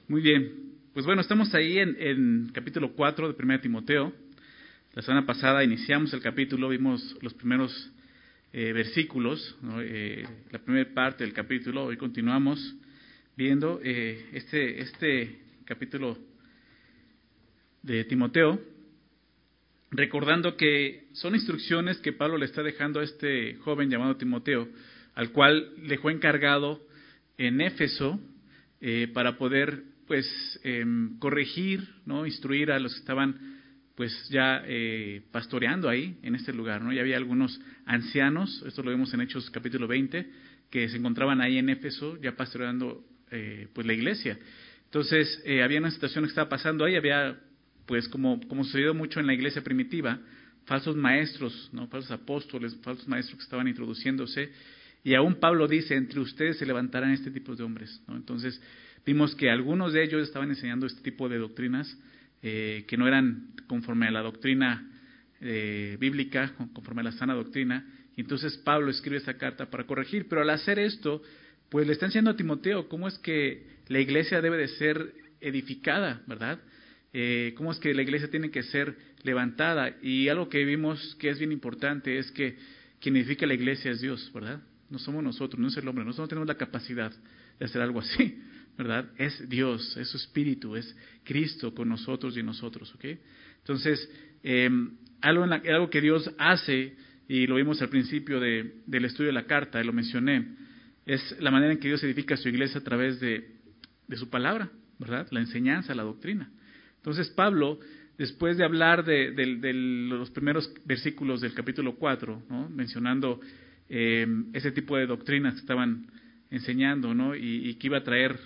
Muy bien. Pues bueno, estamos ahí en capítulo 4 de 1 Timoteo. La semana pasada iniciamos el capítulo, vimos los primeros versículos, ¿no? La primera parte del capítulo. Hoy continuamos viendo este capítulo de Timoteo, recordando que son instrucciones que Pablo le está dejando a este joven llamado Timoteo, al cual dejó encargado en Éfeso para poder corregir, ¿no? Instruir a los que estaban pues ya pastoreando ahí en este lugar, ¿no? Ya había algunos ancianos, esto lo vemos en Hechos capítulo 20, que se encontraban ahí en Éfeso ya pastoreando pues la iglesia. Entonces había una situación que estaba pasando ahí, había pues como sucedió mucho en la iglesia primitiva, falsos maestros, ¿no? Falsos apóstoles, falsos maestros que estaban introduciéndose, y aún Pablo dice, entre ustedes se levantarán este tipo de hombres, ¿no? Entonces vimos que algunos de ellos estaban enseñando este tipo de doctrinas que no eran conforme a la doctrina bíblica, conforme a la sana doctrina, y entonces Pablo escribe esa carta para corregir, pero al hacer esto, pues le está enseñando a Timoteo cómo es que la iglesia debe de ser edificada, ¿verdad? Cómo es que la iglesia tiene que ser levantada, y algo que vimos que es bien importante es que quien edifica la iglesia es Dios, ¿verdad? No somos nosotros, no es el hombre, nosotros no tenemos la capacidad de hacer algo así, ¿verdad? Es Dios, es su Espíritu, es Cristo con nosotros y en nosotros, ¿ok? Entonces, algo que Dios hace, y lo vimos al principio del estudio de la carta, y lo mencioné, es la manera en que Dios edifica su iglesia a través de su palabra, ¿verdad? La enseñanza, la doctrina. Entonces Pablo, después de hablar de los primeros versículos del capítulo 4, ¿no? Mencionando ese tipo de doctrinas que estaban enseñando, ¿no? Y que iba a traer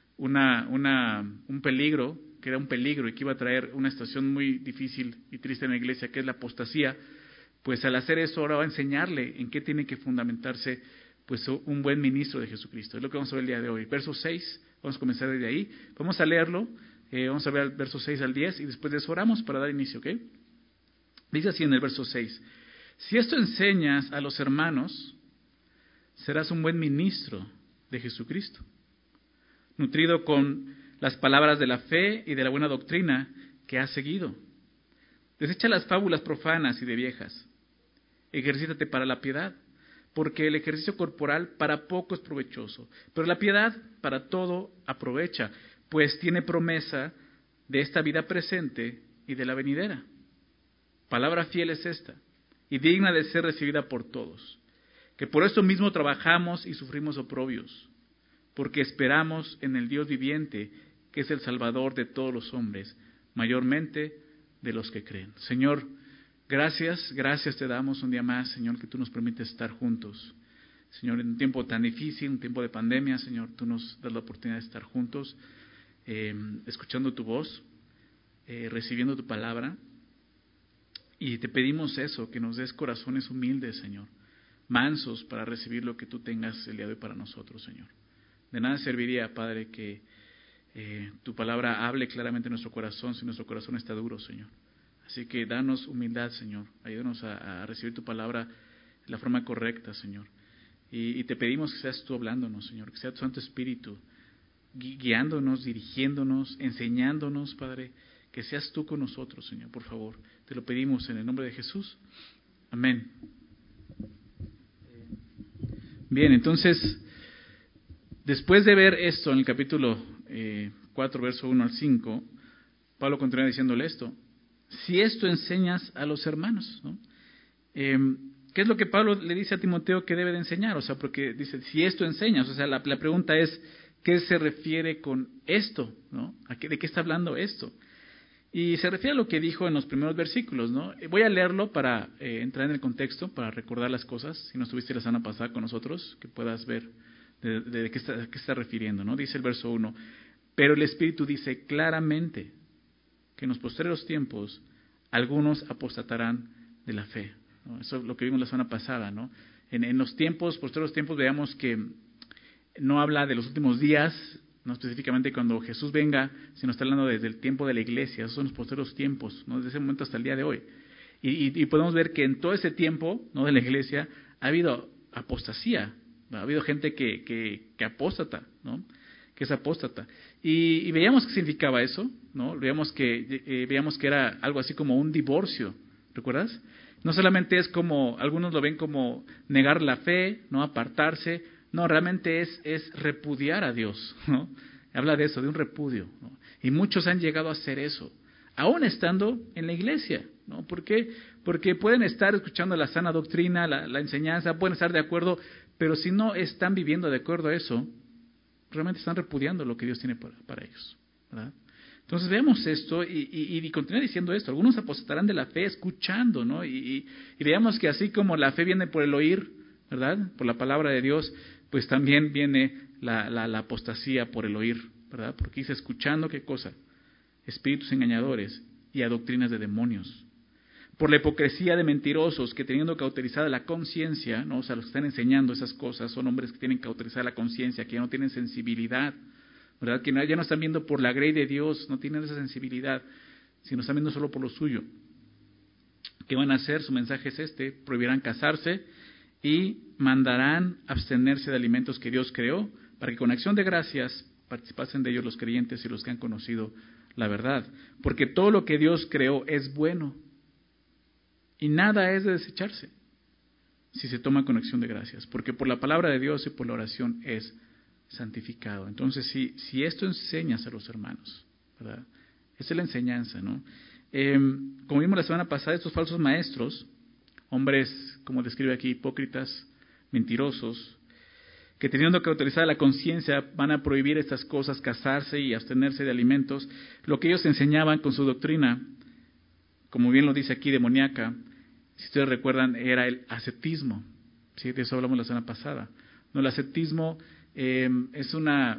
un peligro, que era un peligro, y que iba a traer una situación muy difícil y triste en la iglesia, que es la apostasía, pues al hacer eso ahora va a enseñarle en qué tiene que fundamentarse pues un buen ministro de Jesucristo. Es lo que vamos a ver el día de hoy. Verso 6, vamos a comenzar desde ahí. Vamos a leerlo, vamos a ver el verso 6 al 10 y después de eso oramos para dar inicio, ¿ok? Dice así en el verso 6, si esto enseñas a los hermanos, serás un buen ministro de Jesucristo, nutrido con las palabras de la fe y de la buena doctrina que has seguido. Desecha las fábulas profanas y de viejas. Ejercítate para la piedad, porque el ejercicio corporal para poco es provechoso, pero la piedad para todo aprovecha, pues tiene promesa de esta vida presente y de la venidera. Palabra fiel es esta, y digna de ser recibida por todos, que por esto mismo trabajamos y sufrimos oprobios, porque esperamos en el Dios viviente, que es el Salvador de todos los hombres, mayormente de los que creen. Señor, gracias te damos un día más, Señor, que tú nos permites estar juntos. Señor, en un tiempo tan difícil, un tiempo de pandemia, Señor, tú nos das la oportunidad de estar juntos, escuchando tu voz, recibiendo tu palabra, y te pedimos eso, que nos des corazones humildes, Señor, mansos para recibir lo que tú tengas el día de hoy para nosotros, Señor. De nada serviría, Padre, que tu palabra hable claramente en nuestro corazón si nuestro corazón está duro, Señor. Así que danos humildad, Señor. Ayúdanos a recibir tu palabra de la forma correcta, Señor. Y te pedimos que seas tú hablándonos, Señor, que sea tu Santo Espíritu guiándonos, dirigiéndonos, enseñándonos, Padre, que seas tú con nosotros, Señor, por favor. Te lo pedimos en el nombre de Jesús. Amén. Bien, entonces, después de ver esto en el capítulo 4, verso 1 al 5, Pablo continúa diciéndole esto. Si esto enseñas a los hermanos, ¿no? ¿Qué es lo que Pablo le dice a Timoteo que debe de enseñar? O sea, porque dice, si esto enseñas, o sea, la pregunta es, ¿qué se refiere con esto? ¿No? ¿De qué está hablando esto? Y se refiere a lo que dijo en los primeros versículos, ¿no? Voy a leerlo para entrar en el contexto, para recordar las cosas, si no estuviste la semana pasada con nosotros, que puedas ver de qué está refiriendo, ¿no? Dice el verso 1, pero el Espíritu dice claramente que en los posteriores tiempos algunos apostatarán de la fe, ¿no? Eso es lo que vimos la semana pasada, ¿no? En los posteriores tiempos, veamos que no habla de los últimos días, no específicamente cuando Jesús venga, sino está hablando desde el tiempo de la iglesia, esos son los posteriores tiempos, ¿no? Desde ese momento hasta el día de hoy. Y podemos ver que en todo ese tiempo, ¿no?, de la iglesia ha habido apostasía, ¿no? Ha habido gente que apóstata, ¿no?, que es apóstata. Y veíamos qué significaba eso, ¿no? Veíamos que era algo así como un divorcio, ¿recuerdas? No solamente es como, algunos lo ven como negar la fe, ¿no? Apartarse. No, realmente es repudiar a Dios, ¿no? Habla de eso, de un repudio, ¿no? Y muchos han llegado a hacer eso, aún estando en la iglesia, ¿no? ¿Por qué? Porque pueden estar escuchando la sana doctrina, la enseñanza, pueden estar de acuerdo, pero si no están viviendo de acuerdo a eso, realmente están repudiando lo que Dios tiene para ellos, ¿verdad? Entonces veamos esto y continúa diciendo esto. Algunos apostatarán de la fe escuchando, ¿no? Y veamos que así como la fe viene por el oír, ¿verdad? Por la palabra de Dios, pues también viene la apostasía por el oír, ¿verdad? Porque dice escuchando, ¿qué cosa? Espíritus engañadores y a doctrinas de demonios. Por la hipocresía de mentirosos que teniendo cauterizada la conciencia, ¿no? O sea, los que están enseñando esas cosas son hombres que tienen cauterizada la conciencia, que ya no tienen sensibilidad, ¿verdad? Que ya no están viendo por la grey de Dios, no tienen esa sensibilidad, sino están viendo solo por lo suyo. ¿Qué van a hacer? Su mensaje es prohibirán casarse y mandarán abstenerse de alimentos que Dios creó, para que con acción de gracias participasen de ellos los creyentes y los que han conocido la verdad. Porque todo lo que Dios creó es bueno, y nada es de desecharse si se toma con acción de gracias, porque por la palabra de Dios y por la oración es santificado. Entonces, si esto enseñas a los hermanos, ¿verdad? Esa es la enseñanza, ¿no? Como vimos la semana pasada, estos falsos maestros, hombres, como describe aquí, hipócritas, mentirosos, que teniendo cauterizada la conciencia van a prohibir estas cosas, casarse y abstenerse de alimentos. Lo que ellos enseñaban con su doctrina, como bien lo dice aquí, demoníaca, si ustedes recuerdan, era el ascetismo. ¿Sí? De eso hablamos la semana pasada. No, el ascetismo es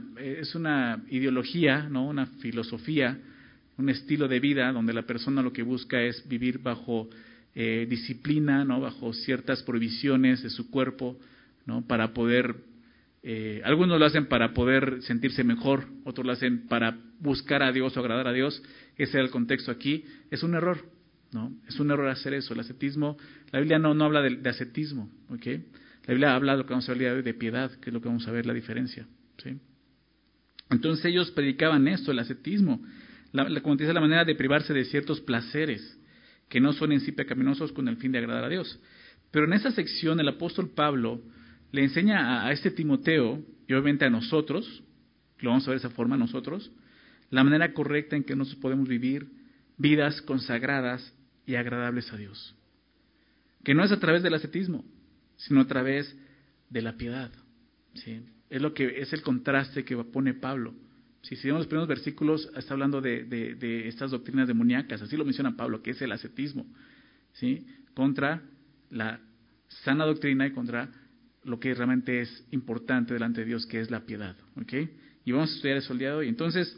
una ideología, ¿no? Una filosofía, un estilo de vida donde la persona lo que busca es vivir bajo disciplina, ¿no? Bajo ciertas prohibiciones de su cuerpo, ¿no? Para poder, algunos lo hacen para poder sentirse mejor, otros lo hacen para buscar a Dios o agradar a Dios. Ese es el contexto aquí. Es un error, ¿no? Es un error hacer eso. El ascetismo, la Biblia no habla de ascetismo, ¿ok? La Biblia habla de lo que vamos a ver el día de hoy, de piedad, que es lo que vamos a ver la diferencia, ¿sí? Entonces ellos predicaban esto, el ascetismo, como dice, la manera de privarse de ciertos placeres que no son en sí pecaminosos con el fin de agradar a Dios. Pero en esa sección el apóstol Pablo le enseña a este Timoteo, y obviamente a nosotros, lo vamos a ver de esa forma nosotros, la manera correcta en que nosotros podemos vivir vidas consagradas y agradables a Dios. Que no es a través del ascetismo, sino a través de la piedad, ¿sí? Es el contraste que pone Pablo. Si vemos los primeros versículos, está hablando de estas doctrinas demoníacas, así lo menciona Pablo, que es el ascetismo, ¿sí? Contra la sana doctrina y contra lo que realmente es importante delante de Dios, que es la piedad, ¿ok? Y vamos a estudiar eso el día de hoy. Entonces,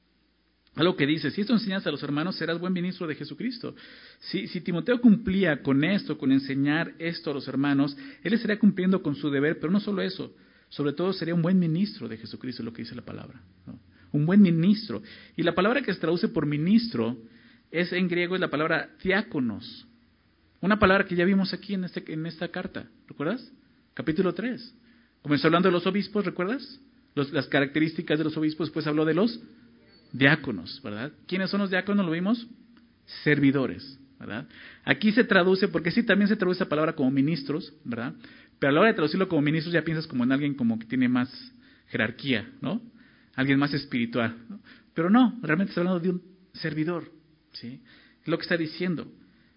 algo que dice, si esto enseñas a los hermanos, serás buen ministro de Jesucristo. Si Timoteo cumplía con esto, con enseñar esto a los hermanos, él estaría cumpliendo con su deber, pero no solo eso, sobre todo sería un buen ministro de Jesucristo, lo que dice la palabra, ¿no? Un buen ministro. Y la palabra que se traduce por ministro en griego es la palabra diáconos, una palabra que ya vimos aquí en esta carta, ¿recuerdas? Capítulo 3. Comenzó hablando de los obispos, ¿recuerdas? Las características de los obispos, después habló de los diáconos, ¿verdad? ¿Quiénes son los diáconos? Lo vimos, servidores, ¿verdad? Aquí se traduce, porque sí, también se traduce la palabra como ministros, ¿verdad? Pero a la hora de traducirlo como ministros ya piensas como en alguien como que tiene más jerarquía, ¿no? Alguien más espiritual, ¿no? Pero no, realmente está hablando de un servidor, ¿sí? Es lo que está diciendo.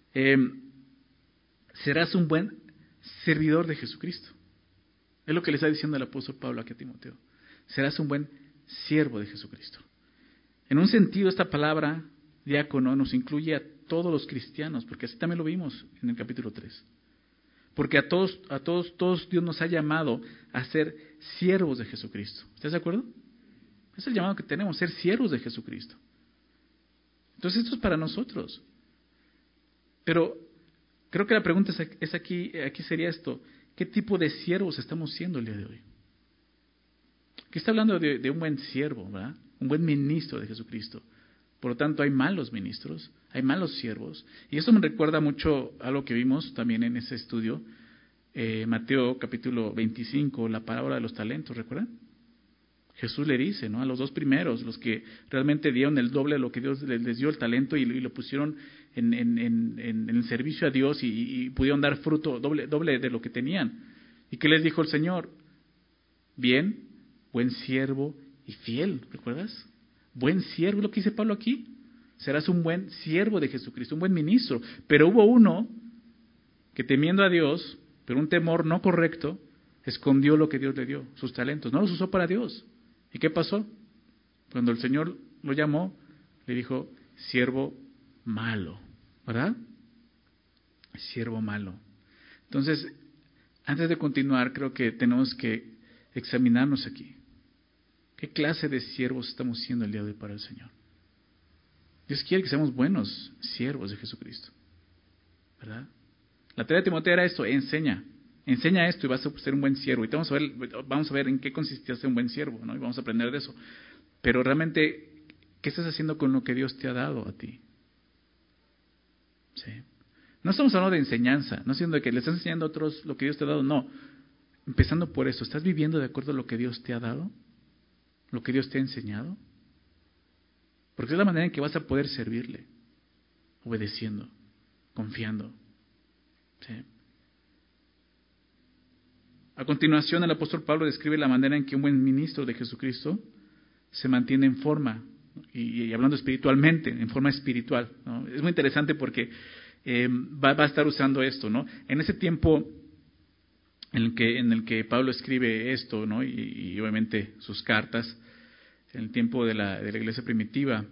Serás un buen servidor de Jesucristo. Es lo que le está diciendo el apóstol Pablo aquí a Timoteo. Serás un buen siervo de Jesucristo. En un sentido, esta palabra diácono nos incluye a todos los cristianos, porque así también lo vimos en el capítulo 3. Porque a todos Dios nos ha llamado a ser siervos de Jesucristo. ¿Estás de acuerdo? Es el llamado que tenemos, ser siervos de Jesucristo. Entonces esto es para nosotros. Pero creo que la pregunta es aquí sería esto: ¿qué tipo de siervos estamos siendo el día de hoy? Aquí está hablando de un buen siervo, ¿verdad? Un buen ministro de Jesucristo. Por lo tanto, hay malos ministros, hay malos siervos. Y eso me recuerda mucho a lo que vimos también en ese estudio, Mateo capítulo 25, la parábola de los talentos, ¿recuerdan? Jesús le dice, ¿no? A los dos primeros, los que realmente dieron el doble de lo que Dios les dio el talento y lo pusieron en el servicio a Dios y pudieron dar fruto doble de lo que tenían. ¿Y qué les dijo el Señor? Bien, buen siervo y fiel, ¿recuerdas? Buen siervo, lo que dice Pablo aquí. Serás un buen siervo de Jesucristo, un buen ministro. Pero hubo uno que temiendo a Dios, pero un temor no correcto, escondió lo que Dios le dio, sus talentos, no los usó para Dios. ¿Y qué pasó? Cuando el Señor lo llamó, le dijo, siervo malo, ¿verdad? Siervo malo. Entonces, antes de continuar, creo que tenemos que examinarnos aquí. ¿Qué clase de siervos estamos siendo el día de hoy para el Señor? Dios quiere que seamos buenos siervos de Jesucristo, ¿verdad? La tarea de Timoteo era esto, enseña esto y vas a ser un buen siervo. Y vamos a ver en qué consistía ser un buen siervo, ¿no? Y vamos a aprender de eso. Pero realmente, ¿qué estás haciendo con lo que Dios te ha dado a ti? ¿Sí? No estamos hablando de enseñanza, no siendo que le estás enseñando a otros lo que Dios te ha dado, no. Empezando por eso, ¿estás viviendo de acuerdo a lo que Dios te ha dado? ¿Lo que Dios te ha enseñado? Porque es la manera en que vas a poder servirle, obedeciendo, confiando. ¿Sí? A continuación, el apóstol Pablo describe la manera en que un buen ministro de Jesucristo se mantiene en forma, y hablando espiritualmente, en forma espiritual, ¿no? Es muy interesante porque va a estar usando esto, ¿no? En ese tiempo en el que Pablo escribe esto, ¿no? Y obviamente sus cartas, en el tiempo de la iglesia primitiva,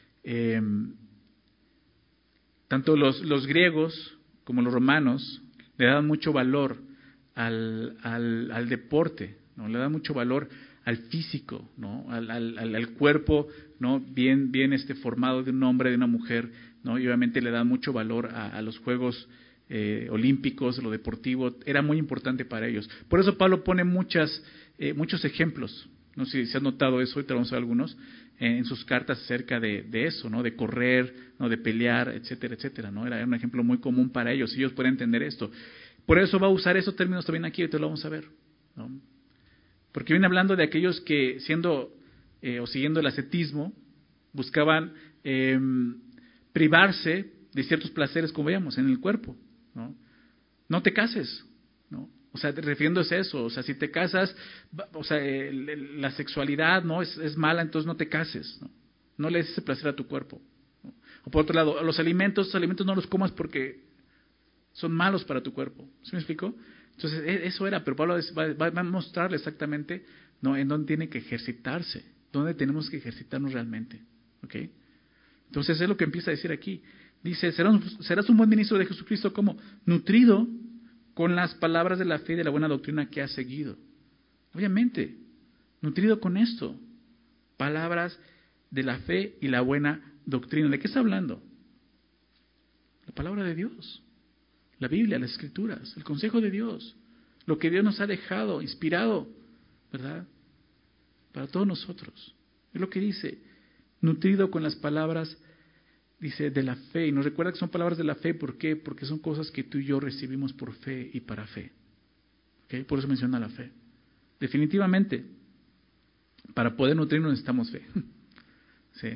tanto los griegos como los romanos le daban mucho valor al deporte, ¿no? Le daban mucho valor al físico, ¿no? Al cuerpo, ¿no? Bien formado de un hombre, de una mujer, ¿no? Y obviamente le daban mucho valor a los Juegos olímpicos, lo deportivo, era muy importante para ellos. Por eso Pablo pone muchos ejemplos. No sé si se han notado eso, ahorita vamos a ver algunos, en sus cartas acerca de eso, ¿no? De correr, ¿no? De pelear, etcétera, etcétera, ¿no? Era un ejemplo muy común para ellos, ellos pueden entender esto. Por eso va a usar esos términos también aquí, ahorita lo vamos a ver, ¿no? Porque viene hablando de aquellos que siendo o siguiendo el ascetismo, buscaban privarse de ciertos placeres, como veíamos, en el cuerpo, ¿no? No te cases, ¿no? O sea, refiriéndose a eso, o sea, si te casas, o sea, la sexualidad, ¿no? Es mala, entonces no te cases, ¿no? No le des ese placer a tu cuerpo, ¿no? O por otro lado, los alimentos no los comas porque son malos para tu cuerpo. ¿Sí me explico? Entonces, eso era, pero Pablo va a mostrarle exactamente, ¿no? En dónde tiene que ejercitarse, dónde tenemos que ejercitarnos realmente, ¿ok? Entonces, es lo que empieza a decir aquí. Dice, serás un buen ministro de Jesucristo, ¿cómo? Nutrido con las palabras de la fe y de la buena doctrina que has seguido. Obviamente, nutrido con esto. Palabras de la fe y la buena doctrina. ¿De qué está hablando? La palabra de Dios. La Biblia, las Escrituras, el consejo de Dios. Lo que Dios nos ha dejado, inspirado, ¿verdad? Para todos nosotros. Es lo que dice. Nutrido con las palabras, dice, de la fe. Y nos recuerda que son palabras de la fe. ¿Por qué? Porque son cosas que tú y yo recibimos por fe y para fe. ¿Okay? Por eso menciona la fe. Definitivamente, para poder nutrirnos necesitamos fe. ¿Sí?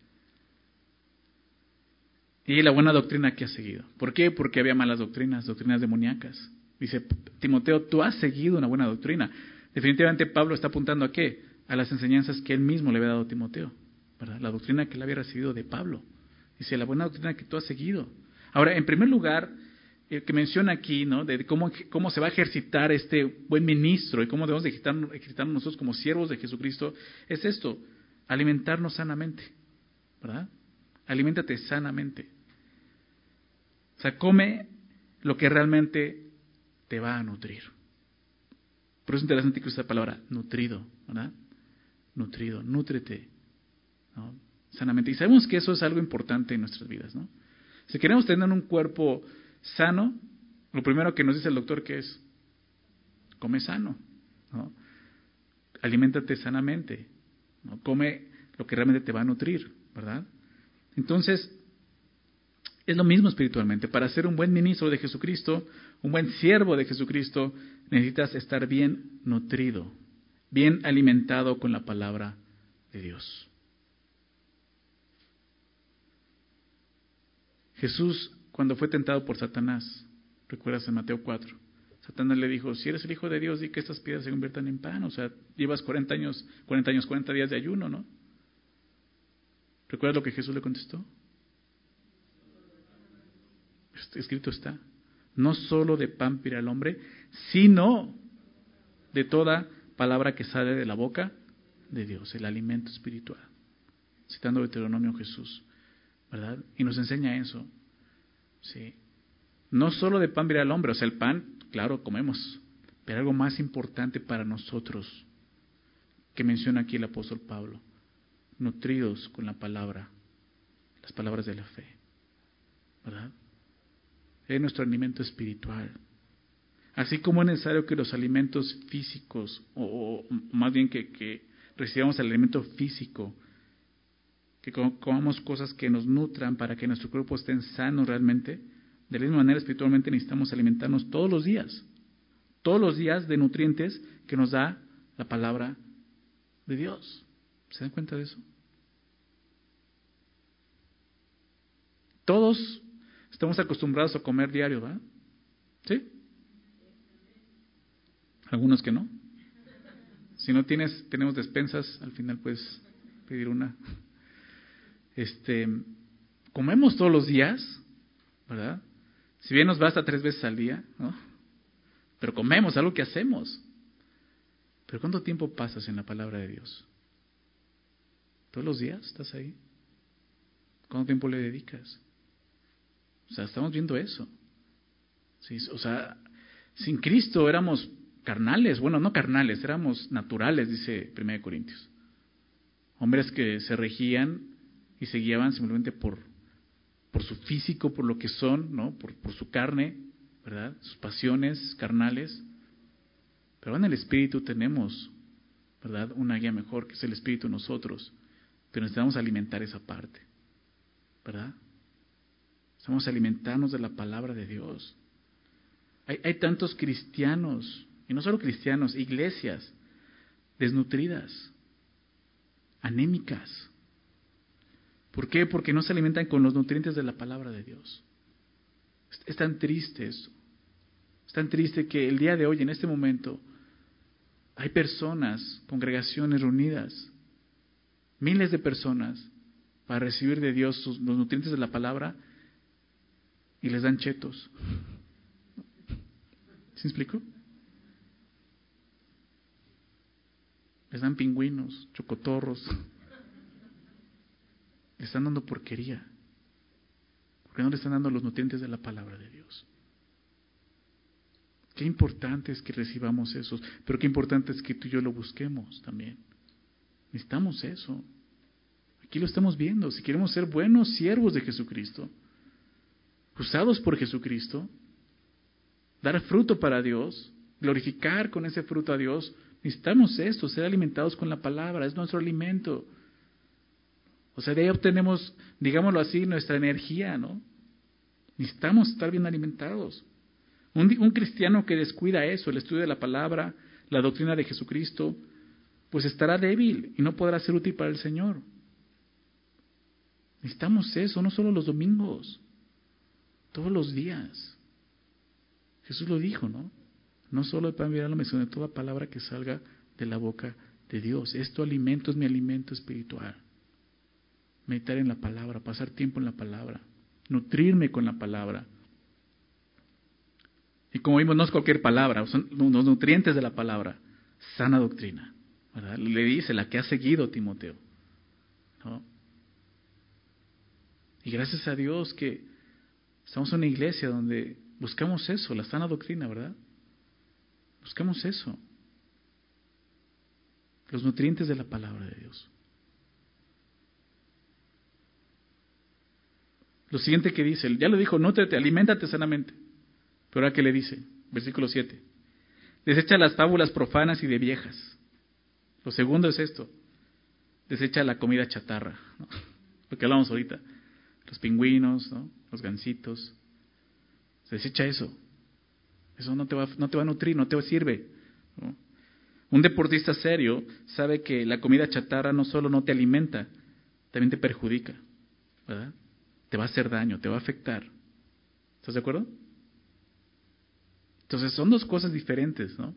Y la buena doctrina que has seguido. ¿Por qué? Porque había malas doctrinas demoníacas. Dice Timoteo, tú has seguido una buena doctrina. Definitivamente Pablo está apuntando ¿a qué? A las enseñanzas que él mismo le había dado a Timoteo, ¿verdad? La doctrina que él había recibido de Pablo. Dice, la buena doctrina que tú has seguido. Ahora, en primer lugar, el que menciona aquí, ¿no? De cómo se va a ejercitar este buen ministro y cómo debemos de ejercitarnos nosotros como siervos de Jesucristo, es esto, alimentarnos sanamente, ¿verdad? Aliméntate sanamente. O sea, come lo que realmente te va a nutrir. Por eso es interesante que use la palabra nutrido, ¿verdad? Nutrido, nútrete, ¿no? Sanamente. Y sabemos que eso es algo importante en nuestras vidas, ¿no? Si queremos tener un cuerpo sano, lo primero que nos dice el doctor que es, come sano, ¿no? Aliméntate sanamente, ¿no? Come lo que realmente te va a nutrir, ¿verdad? Entonces, es lo mismo espiritualmente. Para ser un buen ministro de Jesucristo, un buen siervo de Jesucristo, necesitas estar bien nutrido, bien alimentado con la palabra de Dios. Jesús, cuando fue tentado por Satanás, recuerdas en Mateo 4, Satanás le dijo, si eres el Hijo de Dios, di que estas piedras se conviertan en pan. O sea, llevas 40 días de ayuno, ¿no? ¿Recuerdas lo que Jesús le contestó? Escrito está, no solo de pan vivirá el hombre, sino de toda palabra que sale de la boca de Dios, el alimento espiritual. Citando Deuteronomio Jesús, ¿verdad? Y nos enseña eso. Sí. No solo de pan vivirá el hombre, o sea, el pan, claro, comemos, pero algo más importante para nosotros, que menciona aquí el apóstol Pablo, nutridos con la palabra, las palabras de la fe, ¿verdad? Es nuestro alimento espiritual. Así como es necesario que los alimentos físicos, o más bien que recibamos el alimento físico, que comamos cosas que nos nutran para que nuestro cuerpo esté sano realmente, de la misma manera espiritualmente necesitamos alimentarnos todos los días de nutrientes que nos da la palabra de Dios. ¿Se dan cuenta de eso? Todos estamos acostumbrados a comer diario, ¿verdad? ¿Sí? Algunos que no. Si no tenemos despensas, al final puedes pedir una. Comemos todos los días, ¿verdad? Si bien nos basta 3 veces al día, ¿no? Pero comemos, algo que hacemos. Pero ¿cuánto tiempo pasas en la palabra de Dios? ¿Todos los días estás ahí? ¿Cuánto tiempo le dedicas? O sea, estamos viendo eso. Sí, o sea, sin Cristo éramos carnales. Bueno, no carnales, éramos naturales, dice 1 Corintios. Hombres que se regían y se guiaban simplemente por su físico, por lo que son, ¿no? Por su carne, ¿verdad? Sus pasiones carnales. Pero en el Espíritu tenemos, ¿verdad? Una guía mejor, que es el Espíritu en nosotros. Pero necesitamos alimentar esa parte, ¿verdad? Necesitamos alimentarnos de la palabra de Dios. Hay tantos cristianos, y no solo cristianos, iglesias desnutridas, anémicas. ¿Por qué? Porque no se alimentan con los nutrientes de la palabra de Dios. Es tan triste eso. Es tan triste que el día de hoy, en este momento, hay personas, congregaciones reunidas, miles de personas, para recibir de Dios los nutrientes de la palabra, y les dan chetos. ¿Sí me explico? Les dan pingüinos, chocotorros. Le están dando porquería. Porque no le están dando los nutrientes de la palabra de Dios. Qué importante es que recibamos esos, pero qué importante es que tú y yo lo busquemos también. Necesitamos eso. Aquí lo estamos viendo. Si queremos ser buenos siervos de Jesucristo, usados por Jesucristo, dar fruto para Dios, glorificar con ese fruto a Dios, necesitamos esto, ser alimentados con la palabra, es nuestro alimento. O sea, de ahí obtenemos, digámoslo así, nuestra energía, ¿no? Necesitamos estar bien alimentados. Un cristiano que descuida eso, el estudio de la palabra, la doctrina de Jesucristo, pues estará débil y no podrá ser útil para el Señor. Necesitamos eso, no solo los domingos, todos los días. Jesús lo dijo, ¿no? No solo el pan vivirá el hombre, sino de toda palabra que salga de la boca de Dios. Esto alimento es mi alimento espiritual. Meditar en la palabra, pasar tiempo en la palabra, nutrirme con la palabra. Y como vimos, no es cualquier palabra, son los nutrientes de la palabra, sana doctrina, ¿verdad? Le dice la que ha seguido Timoteo, ¿no? Y gracias a Dios que estamos en una iglesia donde buscamos eso, la sana doctrina, ¿verdad? Buscamos eso, los nutrientes de la palabra de Dios. Lo siguiente que dice, ya lo dijo, nútrete, aliméntate sanamente. Pero ahora, ¿qué le dice? Versículo 7. Desecha las fábulas profanas y de viejas. Lo segundo es esto. Desecha la comida chatarra, ¿no? Lo que hablamos ahorita. Los pingüinos, ¿no? Los gansitos. Desecha eso. Eso no te va a nutrir, no te sirve, ¿no? Un deportista serio sabe que la comida chatarra no solo no te alimenta, también te perjudica, ¿verdad? Te va a hacer daño, te va a afectar. ¿Estás de acuerdo? Entonces son dos cosas diferentes, ¿no?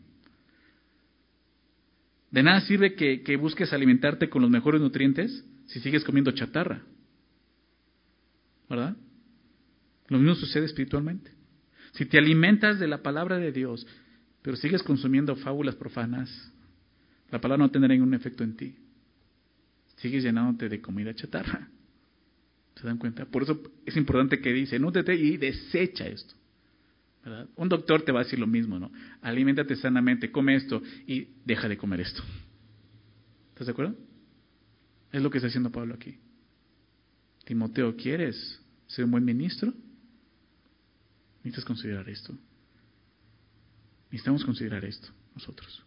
De nada sirve que busques alimentarte con los mejores nutrientes si sigues comiendo chatarra, ¿verdad? Lo mismo sucede espiritualmente. Si te alimentas de la palabra de Dios, pero sigues consumiendo fábulas profanas, la palabra no tendrá ningún efecto en ti. Sigues llenándote de comida chatarra. ¿Se dan cuenta? Por eso es importante que dice, nútrete y desecha esto, ¿verdad? Un doctor te va a decir lo mismo, ¿no? Aliméntate sanamente, come esto y deja de comer esto. ¿Estás de acuerdo? Es lo que está haciendo Pablo aquí. Timoteo, ¿quieres ser un buen ministro? Necesitas considerar esto. Necesitamos considerar esto nosotros.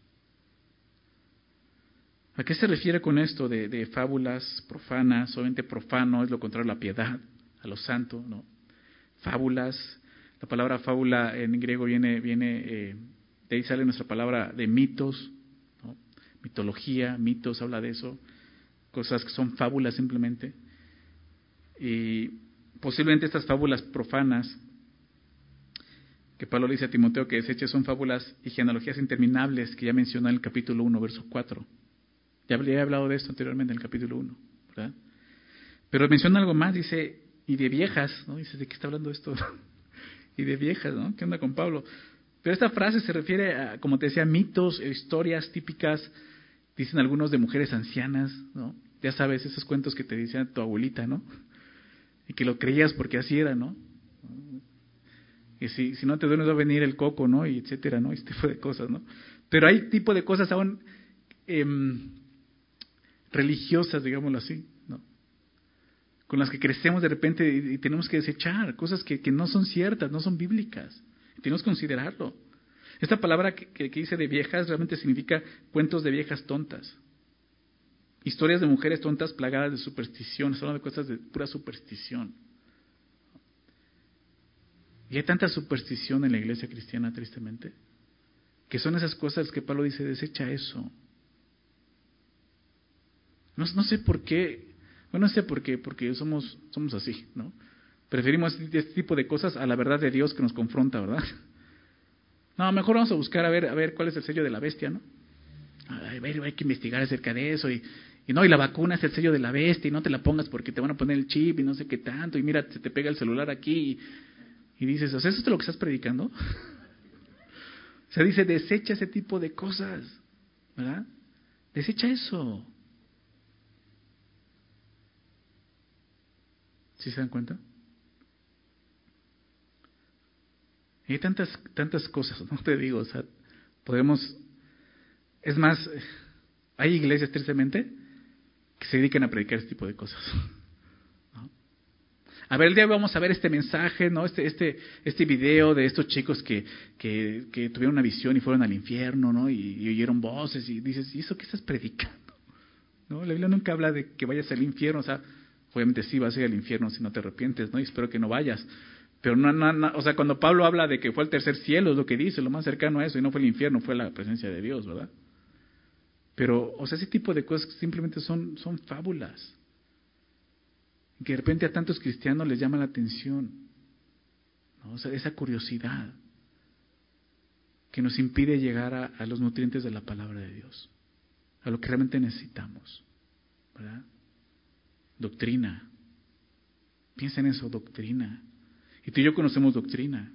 ¿A qué se refiere con esto de fábulas profanas? Obviamente profano es lo contrario a la piedad, a lo santo, ¿no? Fábulas, la palabra fábula en griego viene de ahí sale nuestra palabra de mitos, ¿no? Mitología, mitos, habla de eso, cosas que son fábulas simplemente. Y posiblemente estas fábulas profanas que Pablo le dice a Timoteo que deseche son fábulas y genealogías interminables que ya mencionó en el capítulo 1, verso 4. Ya he hablado de esto anteriormente en el capítulo 1, ¿verdad? Pero menciona algo más, dice, y de viejas, ¿no? Dice, ¿de qué está hablando esto? Y de viejas, ¿no? ¿Qué onda con Pablo? Pero esta frase se refiere a, como te decía, mitos, historias típicas, dicen algunos de mujeres ancianas, ¿no? Ya sabes, esos cuentos que te decía tu abuelita, ¿no? Y que lo creías porque así era, ¿no? Y si no te duermes va a venir el coco, ¿no? Y etcétera, ¿no? Este tipo de cosas, ¿no? Pero hay tipo de cosas aún religiosas, digámoslo así, ¿no? Con las que crecemos de repente y tenemos que desechar cosas que no son ciertas, no son bíblicas. Tenemos que considerarlo. Esta palabra que dice de viejas realmente significa cuentos de viejas tontas. Historias de mujeres tontas plagadas de superstición, son de cosas de pura superstición. Y hay tanta superstición en la iglesia cristiana, tristemente, que son esas cosas que Pablo dice, desecha eso. No sé por qué, bueno, no sé por qué, porque somos así, ¿no? Preferimos este tipo de cosas a la verdad de Dios que nos confronta, ¿verdad? No, mejor vamos a buscar a ver cuál es el sello de la bestia, ¿no? A ver, hay que investigar acerca de eso y la vacuna es el sello de la bestia y no te la pongas porque te van a poner el chip y no sé qué tanto y mira, se te pega el celular aquí y dices, o sea, ¿eso es lo que estás predicando? O sea, dice, desecha ese tipo de cosas, ¿verdad? Desecha eso. ¿Sí se dan cuenta? Y hay tantas cosas, no te digo, o sea, podemos, es más, hay iglesias tristemente que se dedican a predicar este tipo de cosas. ¿No? A ver, el día vamos a ver este mensaje, ¿no? Este video de estos chicos que tuvieron una visión y fueron al infierno, ¿no? Y oyeron voces y dices, ¿y eso qué estás predicando? ¿No? La Biblia nunca habla de que vayas al infierno, o sea, obviamente sí vas a ir al infierno si no te arrepientes, ¿no? Y espero que no vayas. Pero o sea, cuando Pablo habla de que fue al tercer cielo, es lo que dice, lo más cercano a eso, y no fue el infierno, fue la presencia de Dios, ¿verdad? Pero, o sea, ese tipo de cosas simplemente son fábulas. Que de repente a tantos cristianos les llama la atención, ¿no? O sea, esa curiosidad que nos impide llegar a los nutrientes de la palabra de Dios, a lo que realmente necesitamos, ¿verdad? Doctrina. Piensa en eso, doctrina. Y tú y yo conocemos doctrina,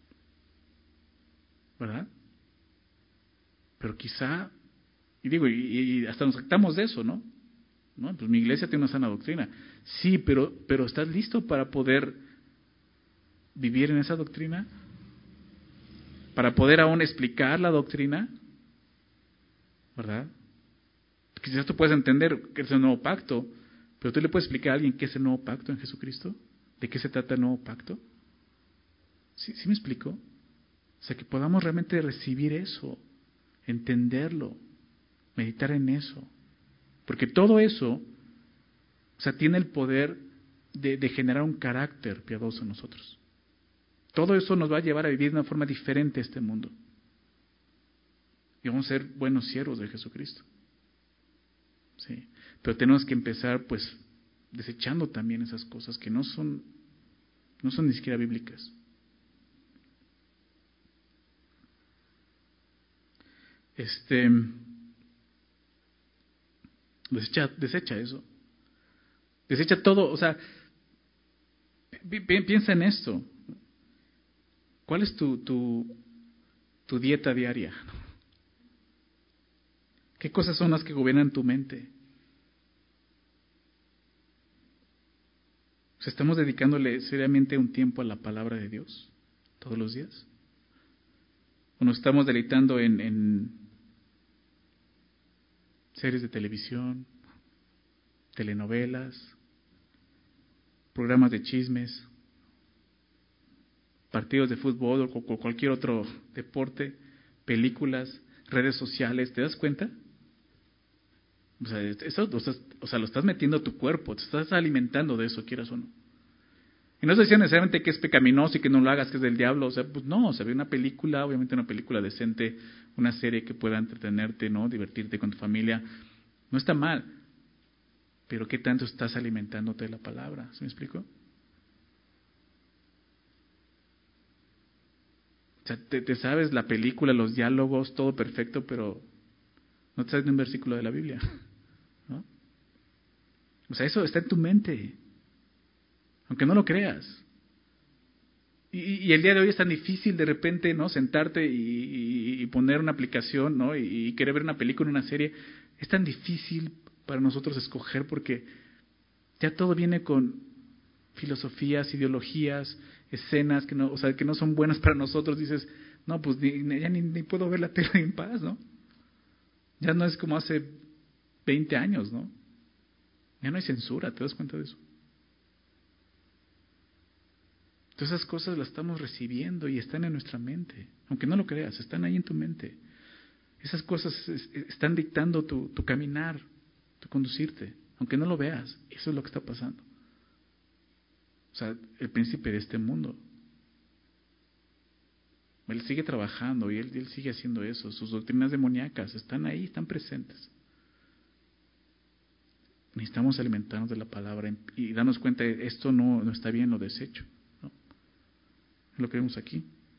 ¿verdad? Pero quizá, y digo, y hasta nos jactamos de eso, ¿no? Pues mi iglesia tiene una sana doctrina. Sí, pero ¿estás listo para poder vivir en esa doctrina? Para poder aún explicar la doctrina, ¿verdad? Quizás tú puedes entender que es el nuevo pacto, pero tú le puedes explicar a alguien qué es el nuevo pacto en Jesucristo, de qué se trata el nuevo pacto. ¿Sí me explico? O sea, que podamos realmente recibir eso, entenderlo, meditar en eso. Porque todo eso, o sea, tiene el poder de generar un carácter piadoso en nosotros. Todo eso nos va a llevar a vivir de una forma diferente este mundo. y vamos a ser buenos siervos de Jesucristo. Sí. Pero tenemos que empezar pues desechando también esas cosas que no son ni siquiera bíblicas. Desecha eso. Desecha todo, o sea, piensa en esto. ¿Cuál es tu dieta diaria? ¿Qué cosas son las que gobiernan tu mente? O sea, ¿estamos dedicándole seriamente un tiempo a la palabra de Dios todos los días? ¿O nos estamos deleitando en series de televisión, telenovelas, programas de chismes, partidos de fútbol o cualquier otro deporte, películas, redes sociales? ¿Te das cuenta? O sea, eso, lo estás metiendo a tu cuerpo, te estás alimentando de eso, quieras o no. Y no estoy diciendo necesariamente que es pecaminoso y que no lo hagas, que es del diablo. O sea, pues no, ve una película, obviamente una película decente, una serie que pueda entretenerte, ¿no? Divertirte con tu familia. No está mal. Pero ¿qué tanto estás alimentándote de la palabra? ¿Se me explico? O sea, te sabes la película, los diálogos, todo perfecto, pero no te sabes ni un versículo de la Biblia, ¿no? O sea, eso está en tu mente, aunque no lo creas. Y el día de hoy es tan difícil de repente, ¿no? Sentarte y poner una aplicación, ¿no? Y querer ver una película, una serie. Es tan difícil para nosotros escoger porque ya todo viene con filosofías, ideologías, escenas que no son buenas para nosotros. Dices, no, pues ya ni puedo ver la tele en paz, ¿no? Ya no es como hace 20 años, ¿no? Ya no hay censura, ¿te das cuenta de eso? Entonces esas cosas las estamos recibiendo y están en nuestra mente. Aunque no lo creas, están ahí en tu mente. Esas cosas están dictando tu caminar, tu conducirte. Aunque no lo veas, eso es lo que está pasando. O sea, el príncipe de este mundo. Él sigue trabajando y él sigue haciendo eso. Sus doctrinas demoníacas están ahí, están presentes. Necesitamos alimentarnos de la palabra y darnos cuenta de esto no está bien, lo desecho. ¿No? Es lo que vemos aquí.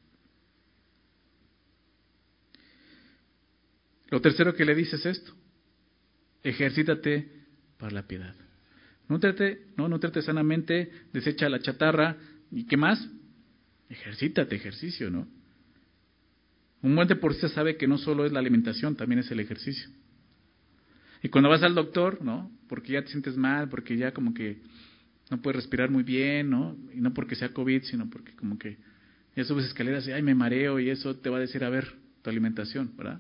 Lo tercero que le dice es esto: ejercítate para la piedad. Nútrate sanamente, desecha la chatarra. ¿Y qué más? Ejercítate, ejercicio, ¿no? Un buen deportista sabe que no solo es la alimentación, también es el ejercicio. Y cuando vas al doctor, ¿no? Porque ya te sientes mal, porque ya como que no puedes respirar muy bien, ¿no? Y no porque sea COVID, sino porque como que ya subes escaleras y ay, me mareo, y eso te va a decir, a ver, tu alimentación, ¿verdad?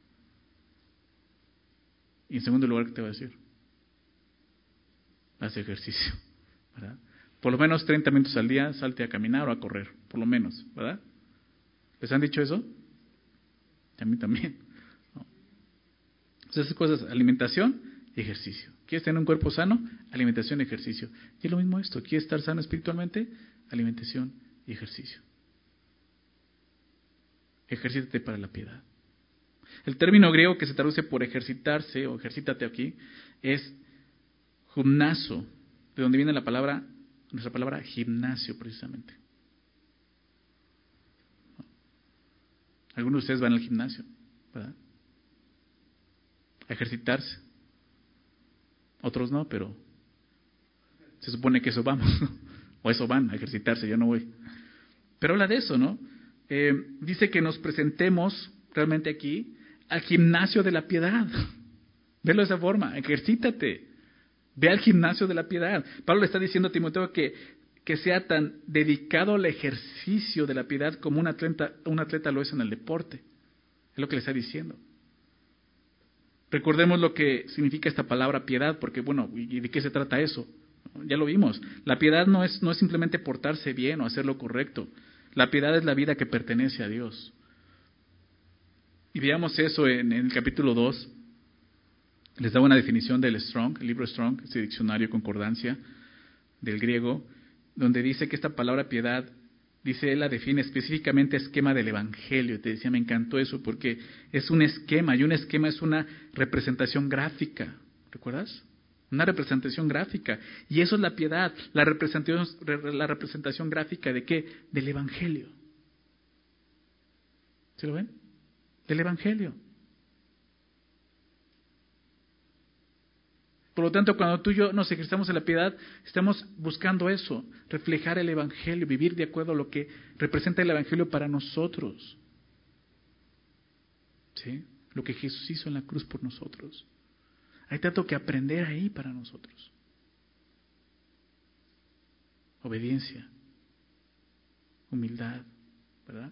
Y en segundo lugar, ¿qué te va a decir? Haz ejercicio, ¿verdad? Por lo menos 30 minutos al día, salte a caminar o a correr, por lo menos, ¿verdad? ¿Les han dicho eso? A mí también. ¿No? Entonces, esas cosas, alimentación y ejercicio. ¿Quieres tener un cuerpo sano? Alimentación y ejercicio. Y es lo mismo esto. ¿Quieres estar sano espiritualmente? Alimentación y ejercicio. Ejercítate para la piedad. El término griego que se traduce por ejercitarse o ejercítate aquí es gimnaso, de donde viene nuestra palabra gimnasio precisamente. Algunos de ustedes van al gimnasio, ¿verdad? A ejercitarse. Otros no, pero se supone que eso vamos, o eso van, a ejercitarse, yo no voy. Pero habla de eso, ¿no? Dice que nos presentemos realmente aquí al gimnasio de la piedad. Velo de esa forma, ejercítate. Ve al gimnasio de la piedad. Pablo le está diciendo a Timoteo que sea tan dedicado al ejercicio de la piedad como un atleta lo es en el deporte. Es lo que le está diciendo. Recordemos lo que significa esta palabra piedad, porque bueno, ¿y de qué se trata eso? Ya lo vimos. La piedad no es simplemente portarse bien o hacer lo correcto. La piedad es la vida que pertenece a Dios. Y veamos eso en el capítulo 2. Les da una definición del Strong, el libro Strong, ese diccionario concordancia del griego, donde dice que esta palabra piedad Dice, él la define específicamente esquema del Evangelio. Te decía, me encantó eso porque es un esquema, y un esquema es una representación gráfica. ¿Recuerdas? Una representación gráfica. Y eso es la piedad, la representación gráfica ¿de qué? Del Evangelio. ¿Sí lo ven? Del Evangelio. Por lo tanto, cuando tú y yo nos ejercitamos en la piedad, estamos buscando eso, reflejar el Evangelio, vivir de acuerdo a lo que representa el Evangelio para nosotros. ¿Sí? Lo que Jesús hizo en la cruz por nosotros. Hay tanto que aprender ahí para nosotros. Obediencia, humildad, ¿verdad?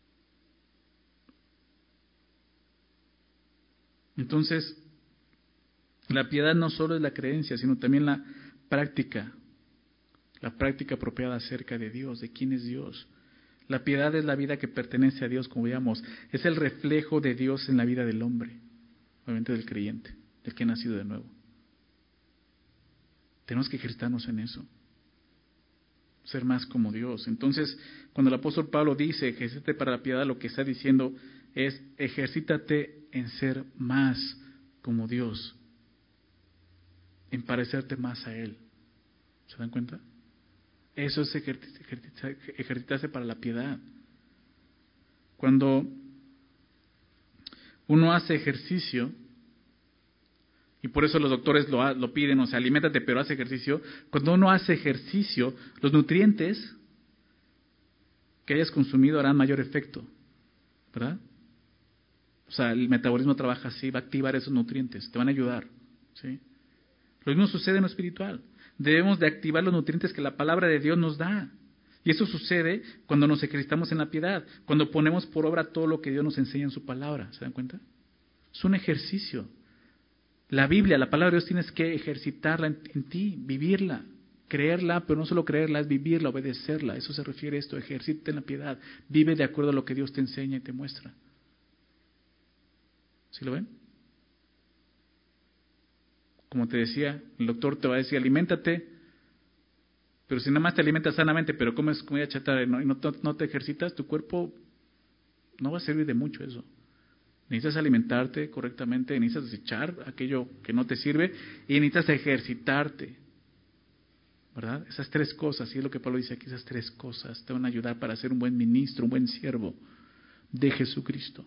Entonces, la piedad no solo es la creencia, sino también la práctica apropiada acerca de Dios, de quién es Dios. La piedad es la vida que pertenece a Dios, como veíamos, es el reflejo de Dios en la vida del hombre, obviamente del creyente, del que ha nacido de nuevo. Tenemos que ejercitarnos en eso, ser más como Dios. Entonces, cuando el apóstol Pablo dice, ejercítate para la piedad, lo que está diciendo es, ejercítate en ser más como Dios, en parecerte más a Él. ¿Se dan cuenta? Eso es ejercitarse para la piedad. Cuando uno hace ejercicio, y por eso los doctores lo piden, o sea, aliméntate pero haz ejercicio. Cuando uno hace ejercicio, los nutrientes que hayas consumido harán mayor efecto, ¿verdad? O sea, el metabolismo trabaja así, va a activar esos nutrientes, te van a ayudar, ¿sí? Lo mismo sucede en lo espiritual. Debemos de activar los nutrientes que la palabra de Dios nos da. Y eso sucede cuando nos ejercitamos en la piedad, cuando ponemos por obra todo lo que Dios nos enseña en su palabra. ¿Se dan cuenta? Es un ejercicio. La Biblia, la palabra de Dios, tienes que ejercitarla en ti, vivirla, creerla, pero no solo creerla, es vivirla, obedecerla. Eso se refiere a esto, ejercita en la piedad. Vive de acuerdo a lo que Dios te enseña y te muestra. ¿Sí lo ven? Como te decía, el doctor te va a decir, aliméntate, pero si nada más te alimentas sanamente, pero comes comida chatarra y no te ejercitas, tu cuerpo no va a servir de mucho eso. Necesitas alimentarte correctamente, necesitas desechar aquello que no te sirve y necesitas ejercitarte, ¿verdad? Esas tres cosas, y es lo que Pablo dice aquí, esas tres cosas te van a ayudar para ser un buen ministro, un buen siervo de Jesucristo.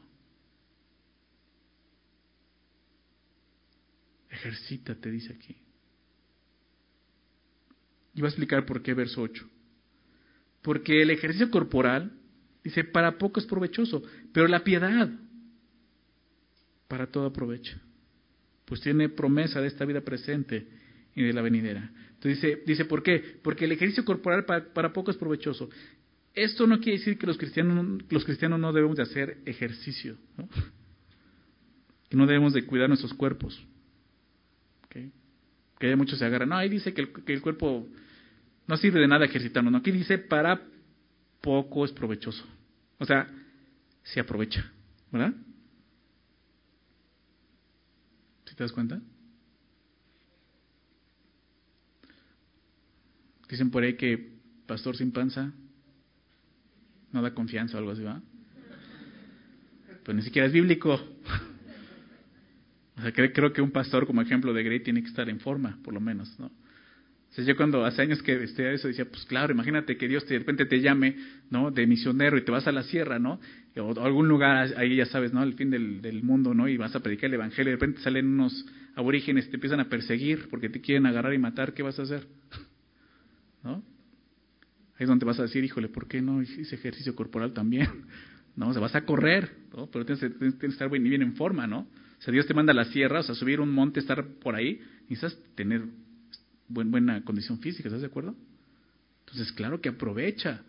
Ejercítate, dice aquí. Y voy a explicar por qué, verso 8. Porque el ejercicio corporal, dice, para poco es provechoso, pero la piedad para todo aprovecha. Pues tiene promesa de esta vida presente y de la venidera. Entonces dice ¿por qué? Porque el ejercicio corporal para poco es provechoso. Esto no quiere decir que los cristianos no debemos de hacer ejercicio, ¿no? Que no debemos de cuidar nuestros cuerpos. ¿Okay? Que muchos se agarran. No, ahí dice que el cuerpo no sirve de nada ejercitarnos. No, aquí dice para poco es provechoso. O sea, se aprovecha, ¿verdad? ¿Sí te das cuenta? Dicen por ahí que pastor sin panza no da confianza o algo así, ¿va? Pero ni siquiera es bíblico. O sea, creo que un pastor, como ejemplo de Grey, tiene que estar en forma, por lo menos, ¿no? O sea, yo cuando hace años que estudiaba eso decía, pues claro, imagínate que Dios de repente te llame, ¿no? De misionero y te vas a la sierra, ¿no? O a algún lugar ahí, ya sabes, ¿no? Al fin del mundo, ¿no? Y vas a predicar el evangelio y de repente salen unos aborígenes y te empiezan a perseguir porque te quieren agarrar y matar, ¿qué vas a hacer? ¿No? Ahí es donde vas a decir, híjole, ¿por qué no hice ejercicio corporal también? ¿No? O sea, vas a correr, ¿no? Pero tienes que estar bien en forma, ¿no? O sea, Dios te manda a la sierra, o sea, subir un monte, estar por ahí, necesitas tener buena condición física, ¿estás de acuerdo? Entonces, claro que aprovecha.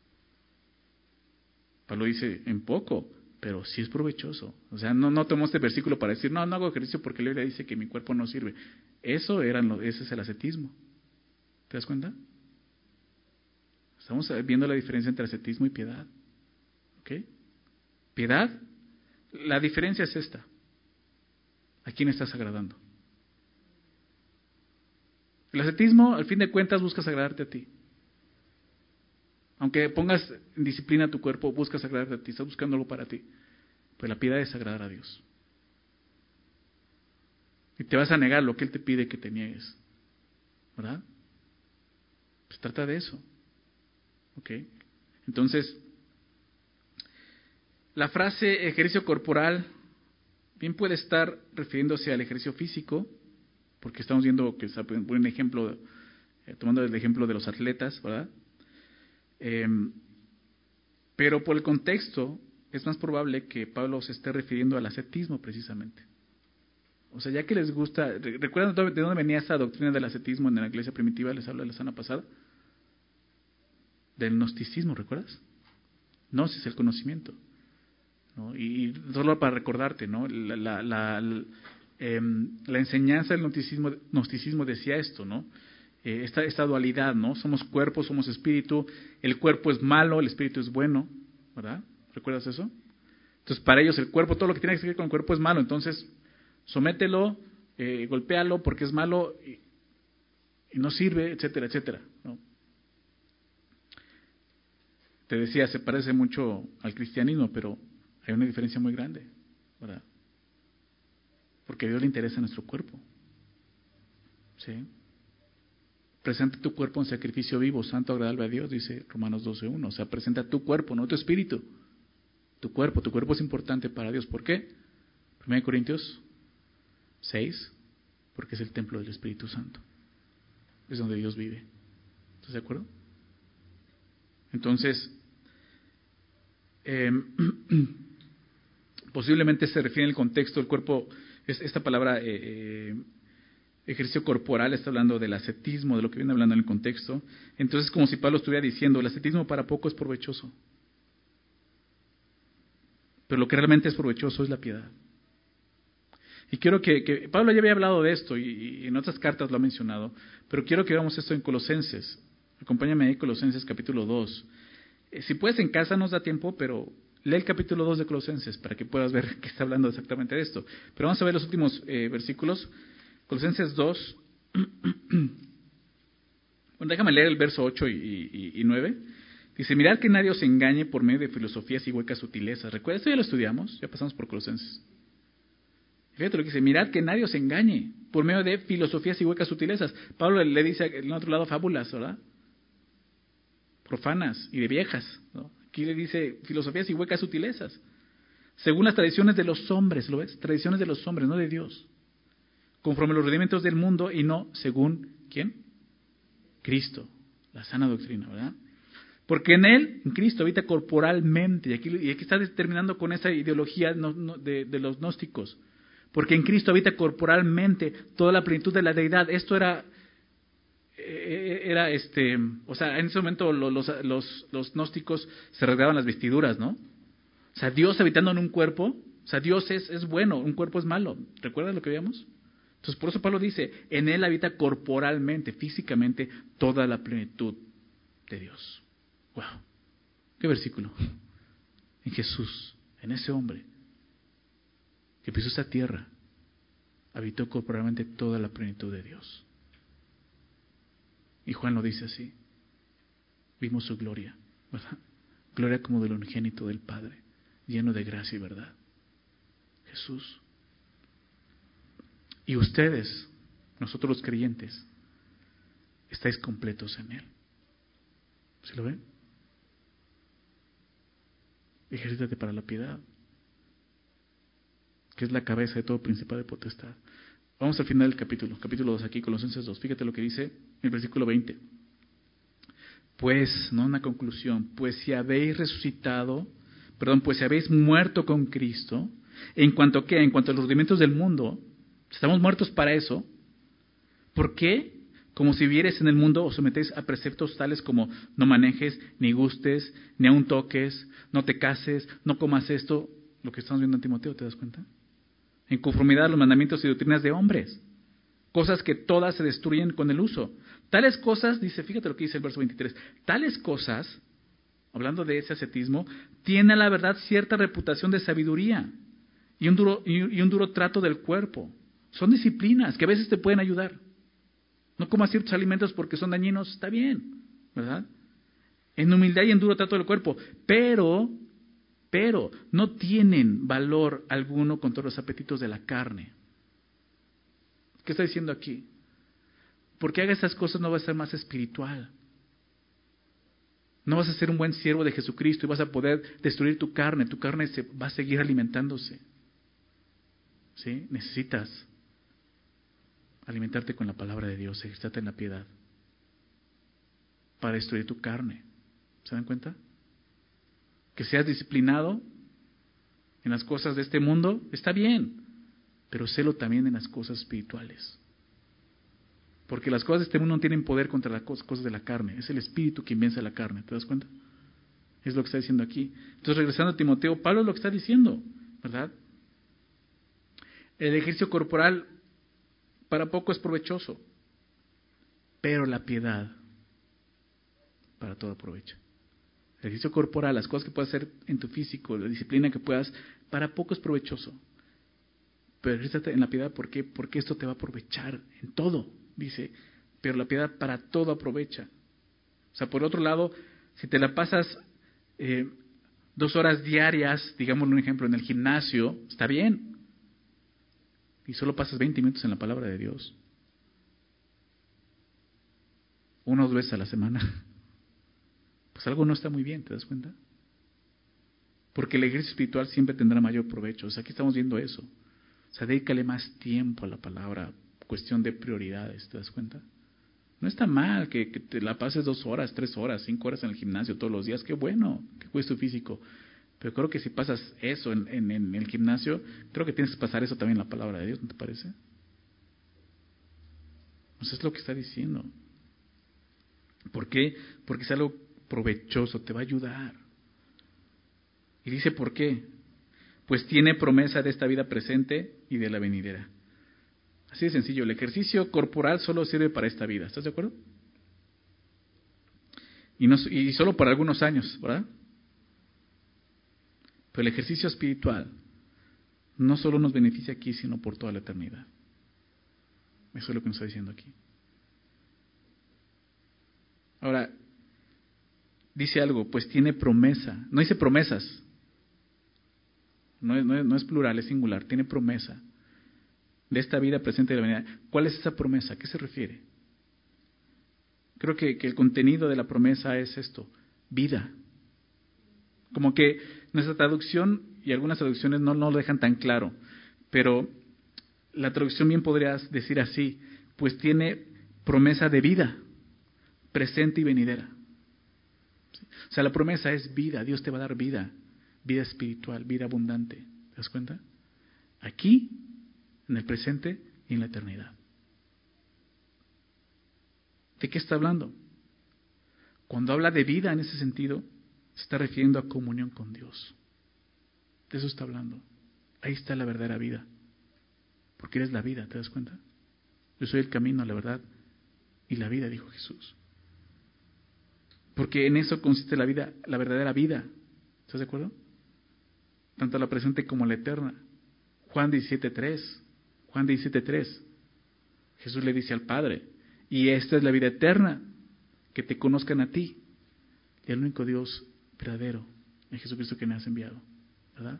Pablo dice, en poco, pero sí es provechoso. O sea, no tomó este versículo para decir, no hago ejercicio porque la Biblia dice que mi cuerpo no sirve. Ese es el ascetismo. ¿Te das cuenta? Estamos viendo la diferencia entre ascetismo y piedad. ¿Ok? Piedad, la diferencia es esta. ¿A quién estás agradando? El ascetismo, al fin de cuentas, buscas agradarte a ti. Aunque pongas en disciplina a tu cuerpo, buscas agradarte a ti, estás buscando algo para ti. Pues la piedad es agradar a Dios. Y te vas a negar lo que Él te pide que te niegues. ¿Verdad? Pues trata de eso. ¿Ok? Entonces, la frase ejercicio corporal bien puede estar refiriéndose al ejercicio físico, porque estamos viendo que está por un ejemplo, tomando el ejemplo de los atletas, ¿verdad? Pero por el contexto es más probable que Pablo se esté refiriendo al ascetismo precisamente. O sea, ya que les gusta, ¿recuerdan de dónde venía esa doctrina del ascetismo en la iglesia primitiva? Les hablo de la semana pasada. Del gnosticismo, ¿recuerdas? Gnosis, el conocimiento, ¿no? Y solo para recordarte, ¿no? La enseñanza del gnosticismo decía esto, ¿no? Esta dualidad, ¿no? Somos cuerpo, somos espíritu, el cuerpo es malo, el espíritu es bueno, ¿verdad? ¿Recuerdas eso? Entonces, para ellos el cuerpo, todo lo que tiene que ver con el cuerpo es malo, entonces somételo, golpéalo porque es malo y no sirve, etcétera, etcétera, ¿no? Te decía, se parece mucho al cristianismo, pero hay una diferencia muy grande, ¿verdad? Porque a Dios le interesa nuestro cuerpo, ¿sí? Presenta tu cuerpo en sacrificio vivo, santo, agradable a Dios, dice Romanos 12:1. O sea, presenta tu cuerpo, no tu espíritu. Tu cuerpo es importante para Dios. ¿Por qué? 1 Corintios 6, porque es el templo del Espíritu Santo. Es donde Dios vive. ¿Estás de acuerdo? Entonces, posiblemente se refiere en el contexto del cuerpo, esta palabra ejercicio corporal está hablando del ascetismo, de lo que viene hablando en el contexto. Entonces, como si Pablo estuviera diciendo, el ascetismo para poco es provechoso. Pero lo que realmente es provechoso es la piedad. Y quiero que Pablo ya había hablado de esto y en otras cartas lo ha mencionado, pero quiero que veamos esto en Colosenses. Acompáñame ahí, Colosenses capítulo 2. Si puedes en casa, nos da tiempo, pero lee el capítulo 2 de Colosenses para que puedas ver que está hablando exactamente de esto. Pero vamos a ver los últimos versículos. Colosenses 2. Bueno, déjame leer el verso 8 y 9. Dice, mirad que nadie os engañe por medio de filosofías y huecas sutilezas. ¿Recuerda? Esto ya lo estudiamos, ya pasamos por Colosenses. Fíjate lo que dice, mirad que nadie os engañe por medio de filosofías y huecas sutilezas. Pablo le dice en otro lado fábulas, ¿verdad? Profanas y de viejas, ¿no? Aquí le dice filosofías y huecas sutilezas. Según las tradiciones de los hombres, ¿lo ves? Tradiciones de los hombres, no de Dios. Conforme a los rudimentos del mundo y no según, ¿quién? Cristo, la sana doctrina, ¿verdad? Porque en Él, en Cristo, habita corporalmente, y aquí está terminando con esa ideología de los gnósticos, porque en Cristo habita corporalmente toda la plenitud de la deidad. Esto era o sea, en ese momento los gnósticos se rasgaban las vestiduras, ¿no? O sea, Dios habitando en un cuerpo, o sea, Dios es bueno, un cuerpo es malo. ¿Recuerdan lo que veíamos? Entonces, por eso Pablo dice, en Él habita corporalmente, físicamente, toda la plenitud de Dios. ¡Wow! ¿Qué versículo? En Jesús, en ese hombre que pisó esta tierra, habitó corporalmente toda la plenitud de Dios. Y Juan lo dice así. Vimos su gloria, ¿verdad? Gloria como del unigénito del Padre, lleno de gracia y verdad. Jesús. Y ustedes, nosotros los creyentes, estáis completos en Él. ¿Sí lo ven? Ejercítate para la piedad, que es la cabeza de todo principado de potestad. Vamos al final del capítulo 2 aquí, Colosenses 2. Fíjate lo que dice en el versículo 20. Pues, no una conclusión, pues si habéis muerto con Cristo, en cuanto a los rudimentos del mundo, estamos muertos para eso. ¿Por qué? Como si vieres en el mundo os sometéis a preceptos tales como no manejes, ni gustes, ni aun toques, no te cases, no comas esto, lo que estamos viendo en Timoteo, ¿te das cuenta? En conformidad a los mandamientos y doctrinas de hombres, cosas que todas se destruyen con el uso. Tales cosas, dice, fíjate lo que dice el verso 23, tales cosas, hablando de ese ascetismo, tiene a la verdad cierta reputación de sabiduría y un duro trato del cuerpo. Son disciplinas que a veces te pueden ayudar. No comas ciertos alimentos porque son dañinos, está bien, ¿verdad? en humildad y en duro trato del cuerpo, pero no tienen valor alguno contra los apetitos de la carne. ¿Qué está diciendo aquí? Porque haga esas cosas no va a ser más espiritual. No vas a ser un buen siervo de Jesucristo y vas a poder destruir tu carne va a seguir alimentándose. ¿Sí? Necesitas alimentarte con la palabra de Dios, ejercitarte en la piedad para destruir tu carne. ¿Se dan cuenta? Que seas disciplinado en las cosas de este mundo, está bien, pero sélo también en las cosas espirituales. Porque las cosas de este mundo no tienen poder contra las cosas de la carne, es el espíritu quien vence a la carne, ¿te das cuenta? Es lo que está diciendo aquí. Entonces, regresando a Timoteo, Pablo es lo que está diciendo, ¿verdad? El ejercicio corporal para poco es provechoso, pero la piedad para todo aprovecha. El ejercicio corporal, las cosas que puedas hacer en tu físico, la disciplina que puedas, para poco es provechoso. Pero ejercítate en la piedad, ¿por qué? Porque esto te va a aprovechar en todo, dice. Pero la piedad para todo aprovecha. O sea, por otro lado, si te la pasas 2 horas diarias, digamos un ejemplo, en el gimnasio, está bien. Y solo pasas 20 minutos en la palabra de Dios. 1 o 2 veces a la semana. Pues algo no está muy bien, ¿te das cuenta? Porque el ejercicio espiritual siempre tendrá mayor provecho. O sea, aquí estamos viendo eso. O sea, dedícale más tiempo a la palabra, cuestión de prioridades, ¿te das cuenta? No está mal que te la pases 2 horas, 3 horas, 5 horas en el gimnasio todos los días, qué bueno, que cuides tu físico. Pero creo que si pasas eso en el gimnasio, creo que tienes que pasar eso también en la palabra de Dios, ¿no te parece? Pues es lo que está diciendo. ¿Por qué? Porque es algo provechoso, te va a ayudar. Y dice, ¿por qué? Pues tiene promesa de esta vida presente y de la venidera. Así de sencillo, el ejercicio corporal solo sirve para esta vida, ¿estás de acuerdo? Y solo por algunos años, ¿verdad? Pero el ejercicio espiritual no solo nos beneficia aquí, sino por toda la eternidad. Eso es lo que nos está diciendo aquí. Ahora, dice algo, pues tiene promesa. No dice promesas. No es plural, es singular. Tiene promesa de esta vida presente y de la venidera. ¿Cuál es esa promesa? ¿A qué se refiere? Creo que el contenido de la promesa es esto, vida. Como que nuestra traducción, y algunas traducciones no lo dejan tan claro, pero la traducción bien podrías decir así, pues tiene promesa de vida, presente y venidera. O sea, la promesa es vida, Dios te va a dar vida, vida espiritual, vida abundante. ¿Te das cuenta? Aquí, en el presente y en la eternidad. ¿De qué está hablando? Cuando habla de vida en ese sentido, se está refiriendo a comunión con Dios. De eso está hablando. Ahí está la verdadera vida. Porque eres la vida, ¿te das cuenta? Yo soy el camino, la verdad y la vida, dijo Jesús. Porque en eso consiste la vida, la verdadera vida. ¿Estás de acuerdo? Tanto la presente como la eterna. Juan 17:3. Jesús le dice al Padre, y esta es la vida eterna, que te conozcan a ti, el único Dios verdadero, en Jesucristo que me has enviado. ¿Verdad?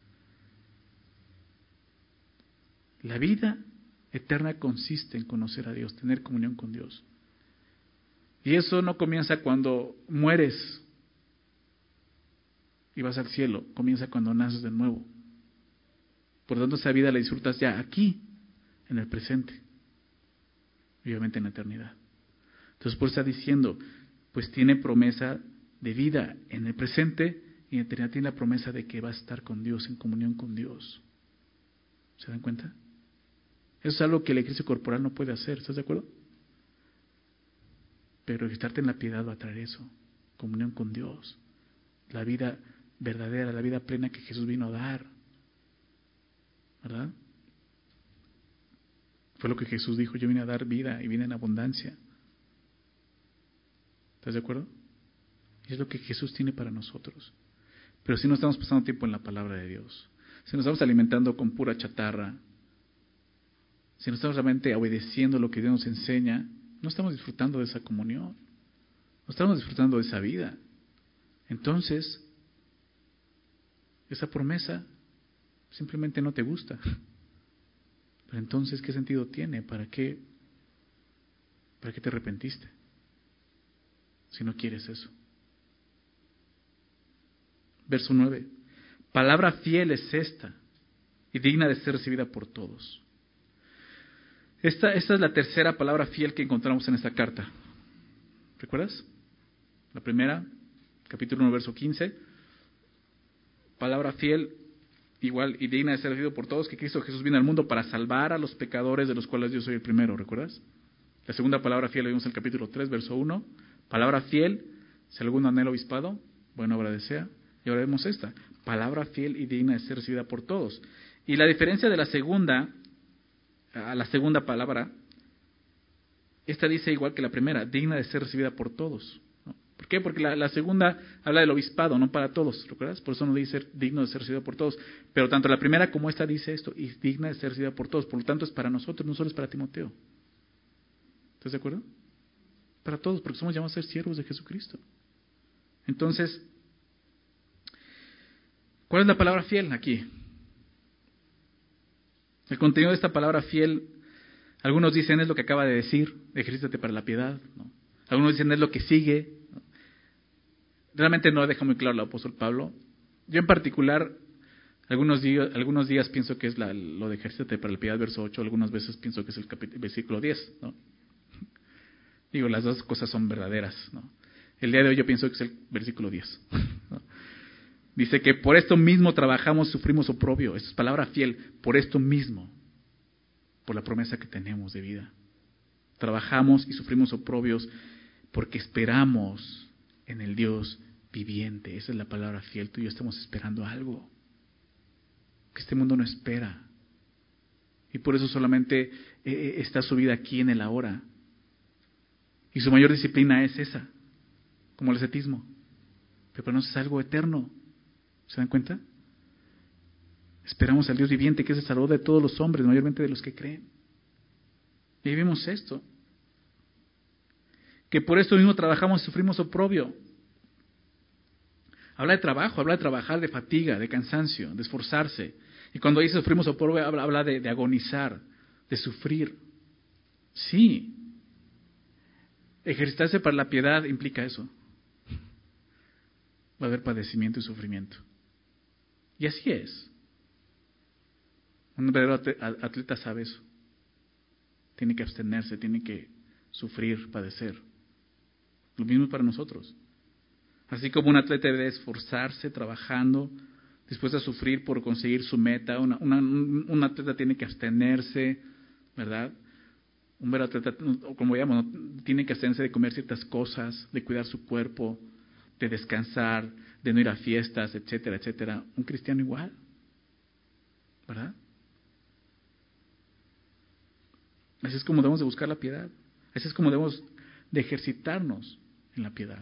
La vida eterna consiste en conocer a Dios, tener comunión con Dios. Y eso no comienza cuando mueres y vas al cielo, comienza cuando naces de nuevo. Por lo tanto, esa vida la disfrutas ya aquí, en el presente, y obviamente en la eternidad. Entonces, por eso está diciendo, pues tiene promesa de vida en el presente y en la eternidad tiene la promesa de que va a estar con Dios, en comunión con Dios. ¿Se dan cuenta? Eso es algo que el ejercicio corporal no puede hacer, ¿estás de acuerdo? Pero ejercitarte en la piedad va a traer eso, comunión con Dios, la vida verdadera, la vida plena que Jesús vino a dar, ¿verdad? Fue lo que Jesús dijo, yo vine a dar vida y vine en abundancia. ¿Estás de acuerdo? Y es lo que Jesús tiene para nosotros. Pero si no estamos pasando tiempo en la palabra de Dios, si nos estamos alimentando con pura chatarra, si no estamos realmente obedeciendo lo que Dios nos enseña, no estamos disfrutando de esa comunión, no estamos disfrutando de esa vida. entonces esa promesa simplemente no te gusta. Pero entonces, ¿qué sentido tiene? ¿Para qué te arrepentiste? Si no quieres eso. Verso 9. Palabra fiel es esta, y digna de ser recibida por todos. Esta es la tercera palabra fiel que encontramos en esta carta. ¿Recuerdas? La primera, capítulo 1, verso 15. Palabra fiel, igual y digna de ser recibido por todos, que Cristo Jesús vino al mundo para salvar a los pecadores, de los cuales yo soy el primero. ¿Recuerdas? La segunda palabra fiel la vimos en el capítulo 3, verso 1. Palabra fiel, si alguno anhela obispado, buena obra desea. Y ahora vemos esta, palabra fiel y digna de ser recibida por todos. Y la diferencia de la segunda a la segunda palabra, esta dice igual que la primera, digna de ser recibida por todos. ¿No? ¿Por qué? Porque la segunda habla del obispado, no para todos, ¿recuerdas? Por eso no dice digno de ser recibida por todos. Pero tanto la primera como esta dice esto, y digna de ser recibida por todos. Por lo tanto es para nosotros, no solo es para Timoteo. ¿Estás de acuerdo? Para todos, porque somos llamados a ser siervos de Jesucristo. Entonces, ¿cuál es la palabra fiel aquí? El contenido de esta palabra fiel, algunos dicen es lo que acaba de decir, ejercítate para la piedad, ¿no? Algunos dicen es lo que sigue, ¿no? Realmente no deja muy claro el apóstol Pablo. Yo en particular, algunos días pienso que es lo de ejercítate para la piedad, verso 8, algunas veces pienso que es el versículo 10, ¿no? Digo, las dos cosas son verdaderas, ¿no? El día de hoy yo pienso que es el versículo 10, ¿no? Dice que por esto mismo trabajamos, sufrimos oprobio. Esa es palabra fiel. Por esto mismo. Por la promesa que tenemos de vida. Trabajamos y sufrimos oprobios porque esperamos en el Dios viviente. Esa es la palabra fiel. Tú y yo estamos esperando algo que este mundo no espera. Y por eso solamente está su vida aquí en el ahora. Y su mayor disciplina es esa. Como el ascetismo. Pero para nosotros es algo eterno. ¿Se dan cuenta? Esperamos al Dios viviente, que es el Salvador de todos los hombres, mayormente de los que creen. Y vimos esto. Que por esto mismo trabajamos y sufrimos oprobio. Habla de trabajo, habla de trabajar, de fatiga, de cansancio, de esforzarse. Y cuando dice sufrimos oprobio, habla de agonizar, de sufrir. Sí. Ejercitarse para la piedad implica eso. Va a haber padecimiento y sufrimiento. Y así es. Un verdadero atleta sabe eso. Tiene que abstenerse, tiene que sufrir, padecer. Lo mismo para nosotros. Así como un atleta debe esforzarse, trabajando, dispuesto a sufrir por conseguir su meta. Un atleta tiene que abstenerse, ¿verdad? Un verdadero atleta, como digamos, tiene que abstenerse de comer ciertas cosas, de cuidar su cuerpo, de descansar, de no ir a fiestas, etcétera, etcétera. Un cristiano igual, ¿verdad? Así es como debemos de buscar la piedad. Así es como debemos de ejercitarnos en la piedad.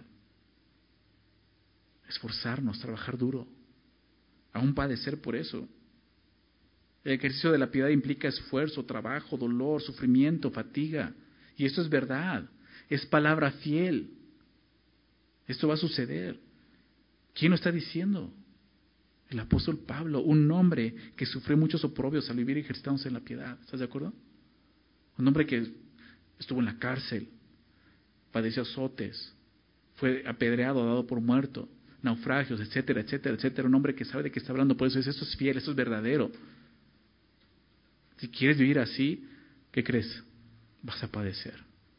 Esforzarnos, trabajar duro, aún padecer por eso. El ejercicio de la piedad implica esfuerzo, trabajo, dolor, sufrimiento, fatiga. Y esto es verdad, es palabra fiel. Esto va a suceder. ¿Quién lo está diciendo? El apóstol Pablo, un hombre que sufrió muchos oprobios al vivir ejercitándose en la piedad. ¿Estás de acuerdo? Un hombre que estuvo en la cárcel, padeció azotes, fue apedreado, dado por muerto, naufragios, etcétera, etcétera, etcétera. Un hombre que sabe de qué está hablando, por eso dice, esto es fiel, esto es verdadero. Si quieres vivir así, ¿qué crees? Vas a padecer.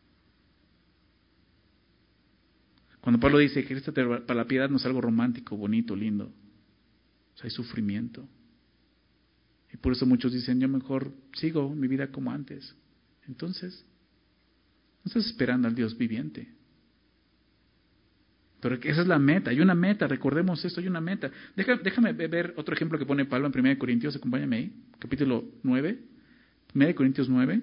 Cuando Pablo dice que para la piedad no es algo romántico, bonito, lindo. O sea, hay sufrimiento. Y por eso muchos dicen, yo mejor sigo mi vida como antes. Entonces, no estás esperando al Dios viviente. Pero esa es la meta, hay una meta, recordemos esto, hay una meta. Déjame ver otro ejemplo que pone Pablo en 1 Corintios, acompáñame ahí, capítulo 9, 1 Corintios 9.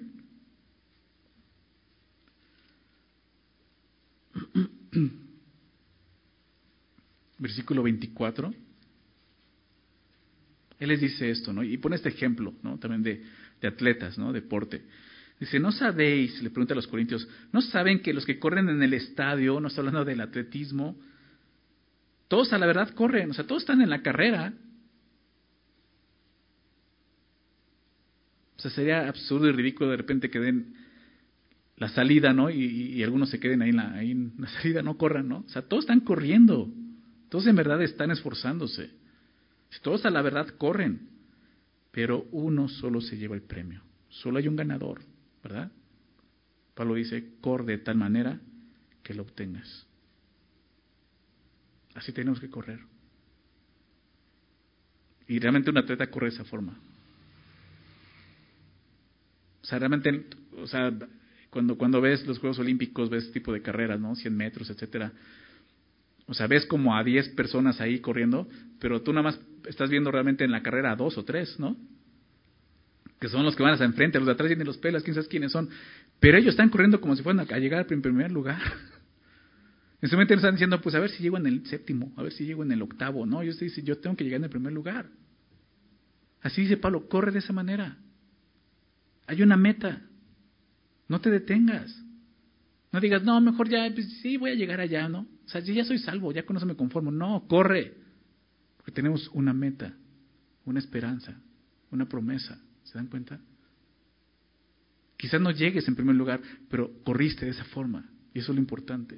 Versículo 24. Él les dice esto, ¿no? Y pone este ejemplo, ¿no? También de atletas, ¿no? Deporte. Dice, ¿no sabéis? Le pregunta a los corintios, ¿no saben que los que corren en el estadio, no está hablando del atletismo, Todos a la verdad corren, o sea, todos están en la carrera. O sea, sería absurdo y ridículo de repente que den la salida, ¿no? Y algunos se queden ahí en la salida, no corran, ¿no? O sea, todos están corriendo. Todos en verdad están esforzándose. Todos a la verdad corren. Pero uno solo se lleva el premio. Solo hay un ganador, ¿verdad? Pablo dice, corre de tal manera que lo obtengas. Así tenemos que correr. Y realmente un atleta corre de esa forma. O sea, realmente, o sea, cuando ves los Juegos Olímpicos, ves este tipo de carreras, ¿no? 100 metros, etcétera. O sea, ves como a 10 personas ahí corriendo, pero tú nada más estás viendo realmente en la carrera a 2 o 3, ¿no? Que son los que van hacia enfrente, los de atrás vienen los pelas, quién sabe quiénes son. Pero ellos están corriendo como si fueran a llegar en primer lugar. En su mente están diciendo, pues a ver si llego en el 7º, a ver si llego en el 8º. No, ellos dicen, yo tengo que llegar en el primer lugar. Así dice Pablo, corre de esa manera. Hay una meta. No te detengas. No digas, no, mejor ya, pues sí, voy a llegar allá, ¿no? O sea, yo ya soy salvo, ya con eso me conformo. No, corre. Porque tenemos una meta, una esperanza, una promesa. ¿Se dan cuenta? Quizás no llegues en primer lugar, pero corriste de esa forma. Y eso es lo importante.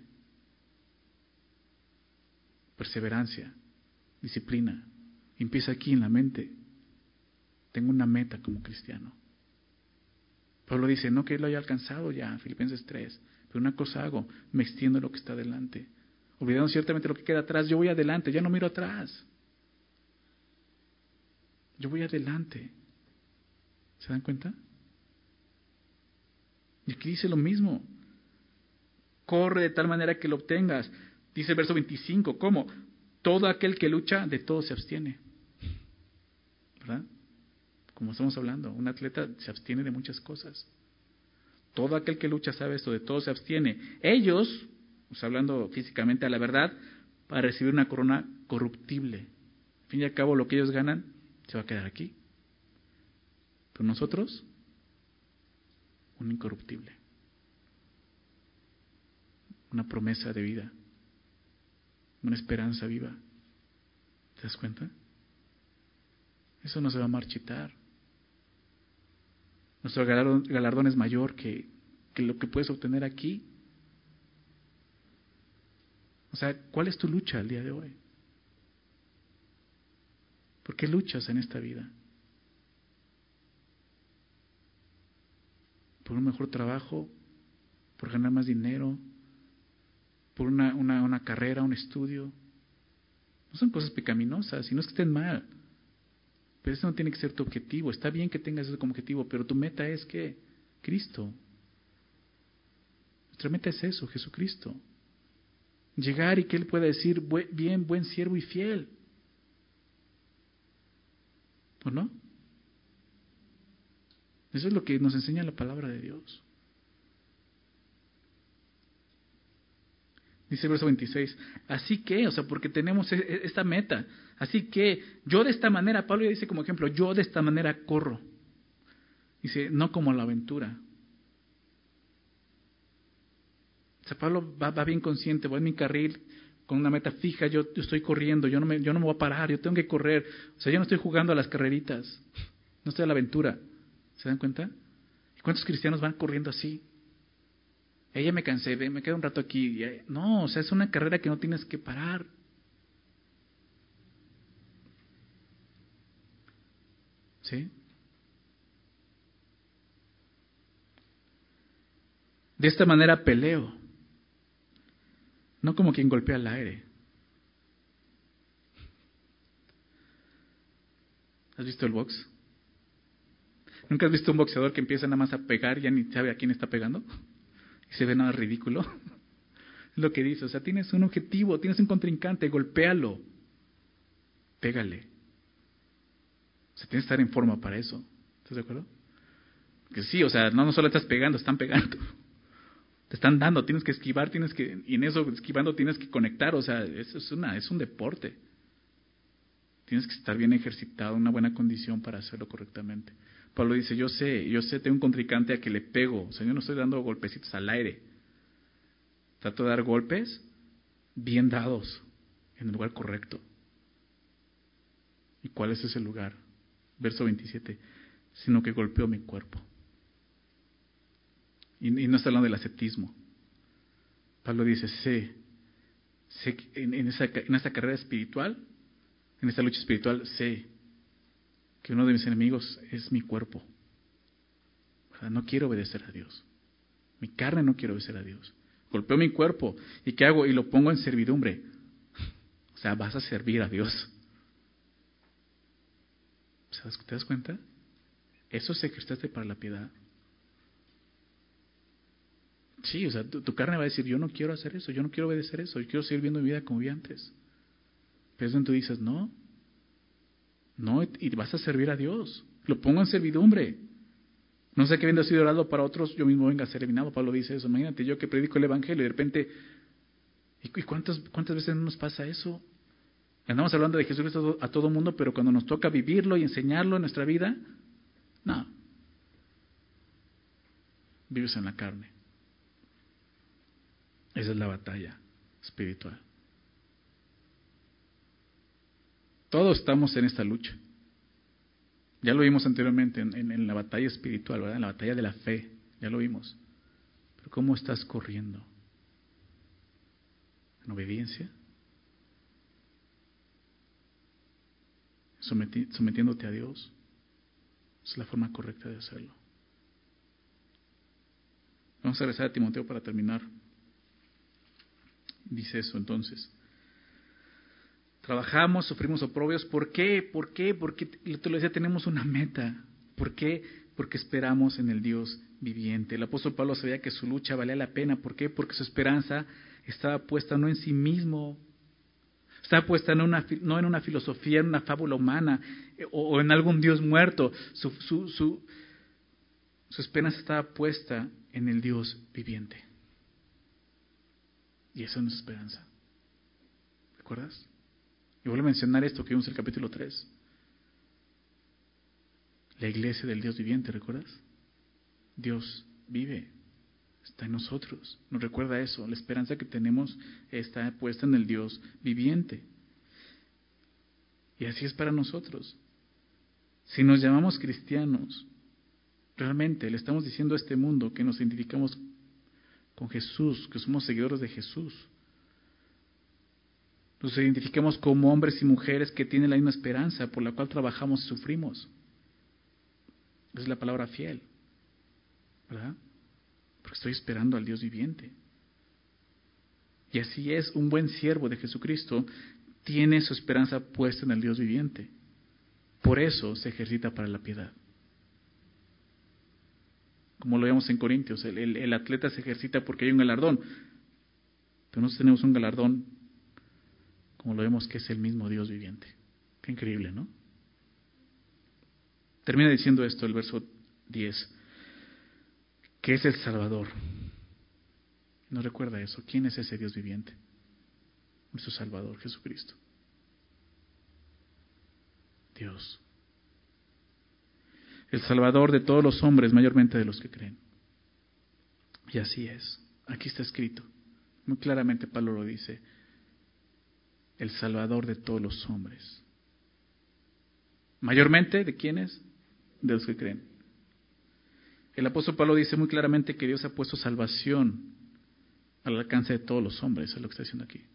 Perseverancia, disciplina. Empieza aquí en la mente. Tengo una meta como cristiano. Pablo dice, no que lo haya alcanzado ya, Filipenses 3, pero una cosa hago, me extiendo lo que está delante. Olvidando ciertamente lo que queda atrás, yo voy adelante, ya no miro atrás. Yo voy adelante. ¿Se dan cuenta? Y aquí dice lo mismo. Corre de tal manera que lo obtengas. Dice el verso 25, ¿cómo? Todo aquel que lucha, de todo se abstiene. ¿Verdad? Como estamos hablando, un atleta se abstiene de muchas cosas. Todo aquel que lucha sabe esto, de todo se abstiene. Ellos, hablando físicamente a la verdad, para recibir una corona corruptible. Al fin y al cabo, lo que ellos ganan se va a quedar aquí. Pero nosotros, un incorruptible. Una promesa de vida. Una esperanza viva. ¿Te das cuenta? Eso no se va a marchitar. Nuestro galardón es mayor que lo que puedes obtener aquí. O sea, ¿cuál es tu lucha el día de hoy? ¿Por qué luchas en esta vida? ¿Por un mejor trabajo? ¿Por ganar más dinero? ¿Por una carrera, un estudio? No son cosas pecaminosas, y no es que estén mal. Pero eso no tiene que ser tu objetivo. Está bien que tengas eso como objetivo, pero tu meta es ¿qué? Cristo. Nuestra meta es eso, Jesucristo. Llegar y que Él pueda decir, bien, buen siervo y fiel. ¿O no? Eso es lo que nos enseña la palabra de Dios. Dice el verso 26, así que, o sea, porque tenemos esta meta, así que yo de esta manera, Pablo ya dice como ejemplo, yo de esta manera corro. Dice, no como la aventura. O sea, Pablo va bien consciente, voy en mi carril con una meta fija, yo estoy corriendo, yo no me voy a parar, yo tengo que correr. O sea, yo no estoy jugando a las carreritas, no estoy a la aventura. ¿Se dan cuenta? ¿Y cuántos cristianos van corriendo así? Ya me cansé, me quedo un rato aquí. No, o sea, es una carrera que no tienes que parar. ¿Sí? De esta manera peleo. No como quien golpea el aire. ¿Has visto el box? ¿Nunca has visto un boxeador que empieza nada más a pegar y ya ni sabe a quién está pegando? Y se ve nada ridículo. Es lo que dice, o sea, tienes un objetivo, tienes un contrincante, golpéalo. Pégale. O sea, tienes que estar en forma para eso. ¿Estás de acuerdo? Que sí, o sea, no solo estás pegando, están pegando. Te están dando, tienes que esquivar, y en eso esquivando tienes que conectar, o sea, eso es un deporte. Tienes que estar bien ejercitado, una buena condición para hacerlo correctamente. Pablo dice, yo sé, tengo un contrincante a que le pego, o sea, yo no estoy dando golpecitos al aire. Trato de dar golpes bien dados, en el lugar correcto. ¿Y cuál es ese lugar? Verso 27, sino que golpeó mi cuerpo. Y no está hablando del ascetismo. Pablo dice, sé que en esta carrera espiritual, en esta lucha espiritual, sé que uno de mis enemigos es mi cuerpo. ¿Verdad? No quiero obedecer a Dios. Mi carne no quiere obedecer a Dios. Golpeo mi cuerpo. ¿Y qué hago? Y lo pongo en servidumbre. O sea, vas a servir a Dios. ¿Te das cuenta? Eso es ejercitarte para la piedad. Sí, o sea, tu carne va a decir, yo no quiero hacer eso, yo no quiero obedecer eso, yo quiero seguir viendo mi vida como vi antes. Pero es donde tú dices, no, y vas a servir a Dios. Lo pongo en servidumbre. No sé qué habiendo sido orado para otros, yo mismo venga a ser eliminado. Pablo dice eso. Imagínate, yo que predico el Evangelio y de repente, ¿y cuántas veces no nos pasa eso? Andamos hablando de Jesucristo a todo mundo, pero cuando nos toca vivirlo y enseñarlo en nuestra vida, no. Vives en la carne. Esa es la batalla espiritual. Todos estamos en esta lucha. Ya lo vimos anteriormente en la batalla espiritual, ¿verdad? En la batalla de la fe. Ya lo vimos. Pero ¿cómo estás corriendo? ¿En obediencia? ¿Sometiéndote a Dios? Es la forma correcta de hacerlo. Vamos a regresar a Timoteo para terminar. Dice eso entonces. Trabajamos, sufrimos oprobios. ¿Por qué? Porque te lo decía, tenemos una meta. ¿Por qué? Porque esperamos en el Dios viviente. El apóstol Pablo sabía que su lucha valía la pena. ¿Por qué? Porque su esperanza estaba puesta no en sí mismo. Estaba puesta no en una filosofía, en una fábula humana o en algún Dios muerto. Su esperanza estaba puesta en el Dios viviente. Y esa es nuestra esperanza. ¿Recuerdas? Y vuelvo a mencionar esto que vimos en el capítulo 3. La iglesia del Dios viviente, ¿recuerdas? Dios vive, está en nosotros. Nos recuerda eso. La esperanza que tenemos está puesta en el Dios viviente. Y así es para nosotros. Si nos llamamos cristianos, realmente le estamos diciendo a este mundo que nos identificamos con Jesús, que somos seguidores de Jesús. Nos identificamos como hombres y mujeres que tienen la misma esperanza por la cual trabajamos y sufrimos. Esa es la palabra fiel, ¿verdad? Porque estoy esperando al Dios viviente. Y así es, un buen siervo de Jesucristo tiene su esperanza puesta en el Dios viviente. Por eso se ejercita para la piedad. Como lo vemos en Corintios, el atleta se ejercita porque hay un galardón. Pero nosotros tenemos un galardón, como lo vemos, que es el mismo Dios viviente. Qué increíble, ¿no? Termina diciendo esto el verso 10, que es el Salvador. ¿No recuerda eso? ¿Quién es ese Dios viviente? Nuestro Salvador, Jesucristo. Dios. El Salvador de todos los hombres, mayormente de los que creen. Y así es. Aquí está escrito. Muy claramente Pablo lo dice. El Salvador de todos los hombres. Mayormente, ¿de quiénes? De los que creen. El apóstol Pablo dice muy claramente que Dios ha puesto salvación al alcance de todos los hombres. Eso es lo que está diciendo aquí.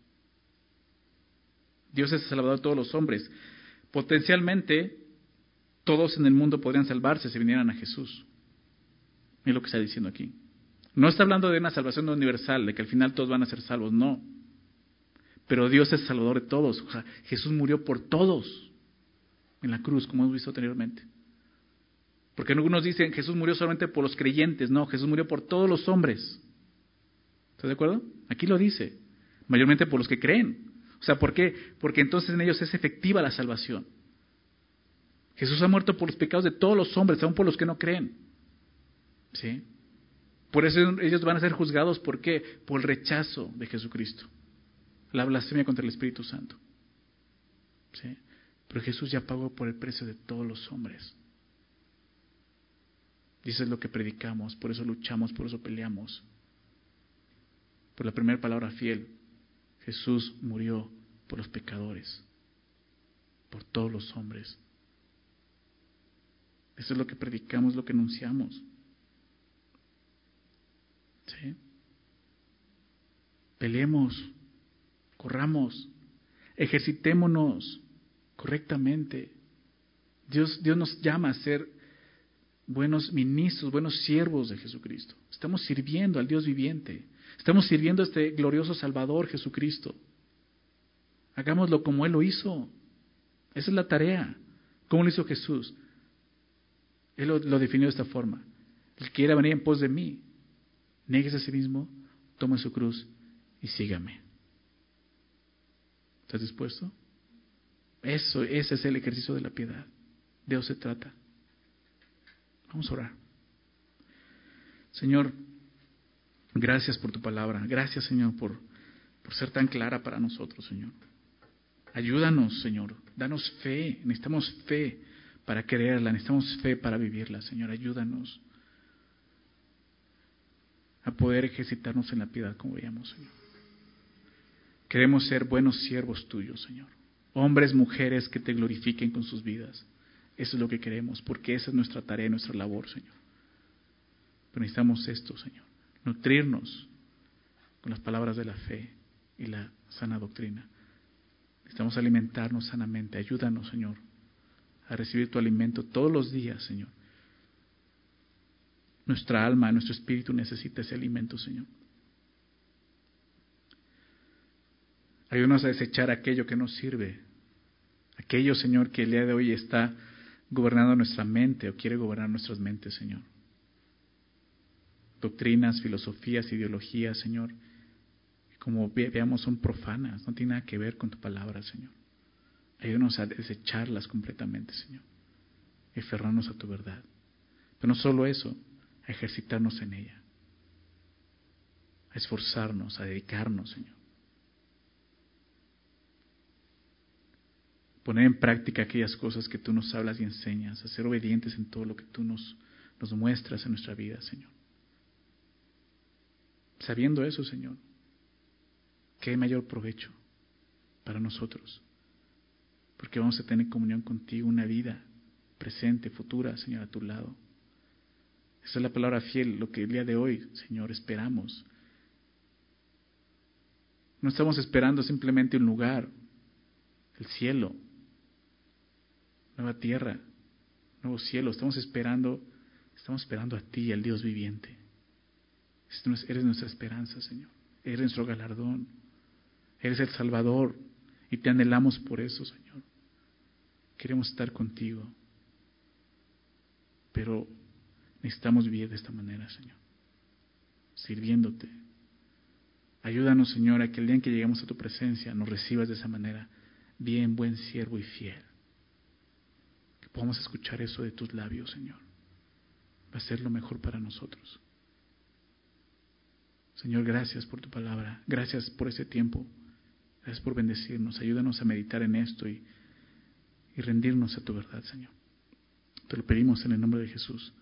Dios es el Salvador de todos los hombres. Potencialmente, todos en el mundo podrían salvarse si vinieran a Jesús. Es lo que está diciendo aquí. No está hablando de una salvación universal, de que al final todos van a ser salvos, no. Pero Dios es el Salvador de todos. O sea, Jesús murió por todos en la cruz, como hemos visto anteriormente. Porque algunos dicen Jesús murió solamente por los creyentes. No, Jesús murió por todos los hombres. ¿Estás de acuerdo? Aquí lo dice. Mayormente por los que creen. O sea, ¿por qué? Porque entonces en ellos es efectiva la salvación. Jesús ha muerto por los pecados de todos los hombres, aun por los que no creen. ¿Sí? Por eso ellos van a ser juzgados, ¿por qué? Por el rechazo de Jesucristo. La blasfemia contra el Espíritu Santo. ¿Sí? Pero Jesús ya pagó por el precio de todos los hombres. Y eso es lo que predicamos, por eso luchamos, por eso peleamos. Por la primera palabra fiel, Jesús murió por los pecadores, por todos los hombres. Eso es lo que predicamos, lo que anunciamos. ¿Sí? Peleemos, corramos, ejercitémonos correctamente. Dios nos llama a ser buenos ministros, buenos siervos de Jesucristo. Estamos sirviendo al Dios viviente. Estamos sirviendo a este glorioso Salvador Jesucristo. Hagámoslo como Él lo hizo. Esa es la tarea. ¿Cómo lo hizo Jesús? Él lo definió de esta forma. El que quiera venir en pos de mí, néguese a sí mismo, tome su cruz y sígame. ¿Estás dispuesto? Ese es el ejercicio de la piedad. De eso se trata. Vamos a orar. Señor, gracias por tu palabra. Gracias, Señor, por ser tan clara para nosotros, Señor. Ayúdanos, Señor. Danos fe. Necesitamos fe para creerla. Necesitamos fe para vivirla, Señor. Ayúdanos a poder ejercitarnos en la piedad como veíamos, Señor. Queremos ser buenos siervos tuyos, Señor. Hombres, mujeres que te glorifiquen con sus vidas. Eso es lo que queremos, porque esa es nuestra tarea, nuestra labor, Señor. Pero necesitamos esto, Señor. Nutrirnos con las palabras de la fe y la sana doctrina. Necesitamos alimentarnos sanamente. Ayúdanos, Señor, a recibir tu alimento todos los días, Señor. Nuestra alma, nuestro espíritu necesita ese alimento, Señor. Ayúdanos a desechar aquello que nos sirve. Aquello, Señor, que el día de hoy está gobernando nuestra mente o quiere gobernar nuestras mentes, Señor. Doctrinas, filosofías, ideologías, Señor, como veamos son profanas, no tienen nada que ver con tu palabra, Señor. Ayúdanos a desecharlas completamente, Señor, y aferrarnos a tu verdad. Pero no solo eso, a ejercitarnos en ella, a esforzarnos, a dedicarnos, Señor. Poner en práctica aquellas cosas que tú nos hablas y enseñas, a ser obedientes en todo lo que tú nos muestras en nuestra vida, Señor. Sabiendo eso, Señor, que hay mayor provecho para nosotros, porque vamos a tener comunión contigo, una vida presente, futura, Señor, a tu lado. Esa es la palabra fiel, lo que el día de hoy, Señor, esperamos. No estamos esperando simplemente un lugar, el cielo, nueva tierra, nuevo cielo. Estamos esperando a ti, al Dios viviente. Eres nuestra esperanza, Señor. Eres nuestro galardón. Eres el Salvador. Y te anhelamos por eso, Señor. Queremos estar contigo. Pero necesitamos vivir de esta manera, Señor. Sirviéndote. Ayúdanos, Señor, a que el día en que lleguemos a tu presencia nos recibas de esa manera. Bien, buen siervo y fiel. Que podamos escuchar eso de tus labios, Señor. Va a ser lo mejor para nosotros. Señor, gracias por tu palabra. Gracias por ese tiempo. Gracias por bendecirnos. Ayúdanos a meditar en esto y rendirnos a tu verdad, Señor. Te lo pedimos en el nombre de Jesús.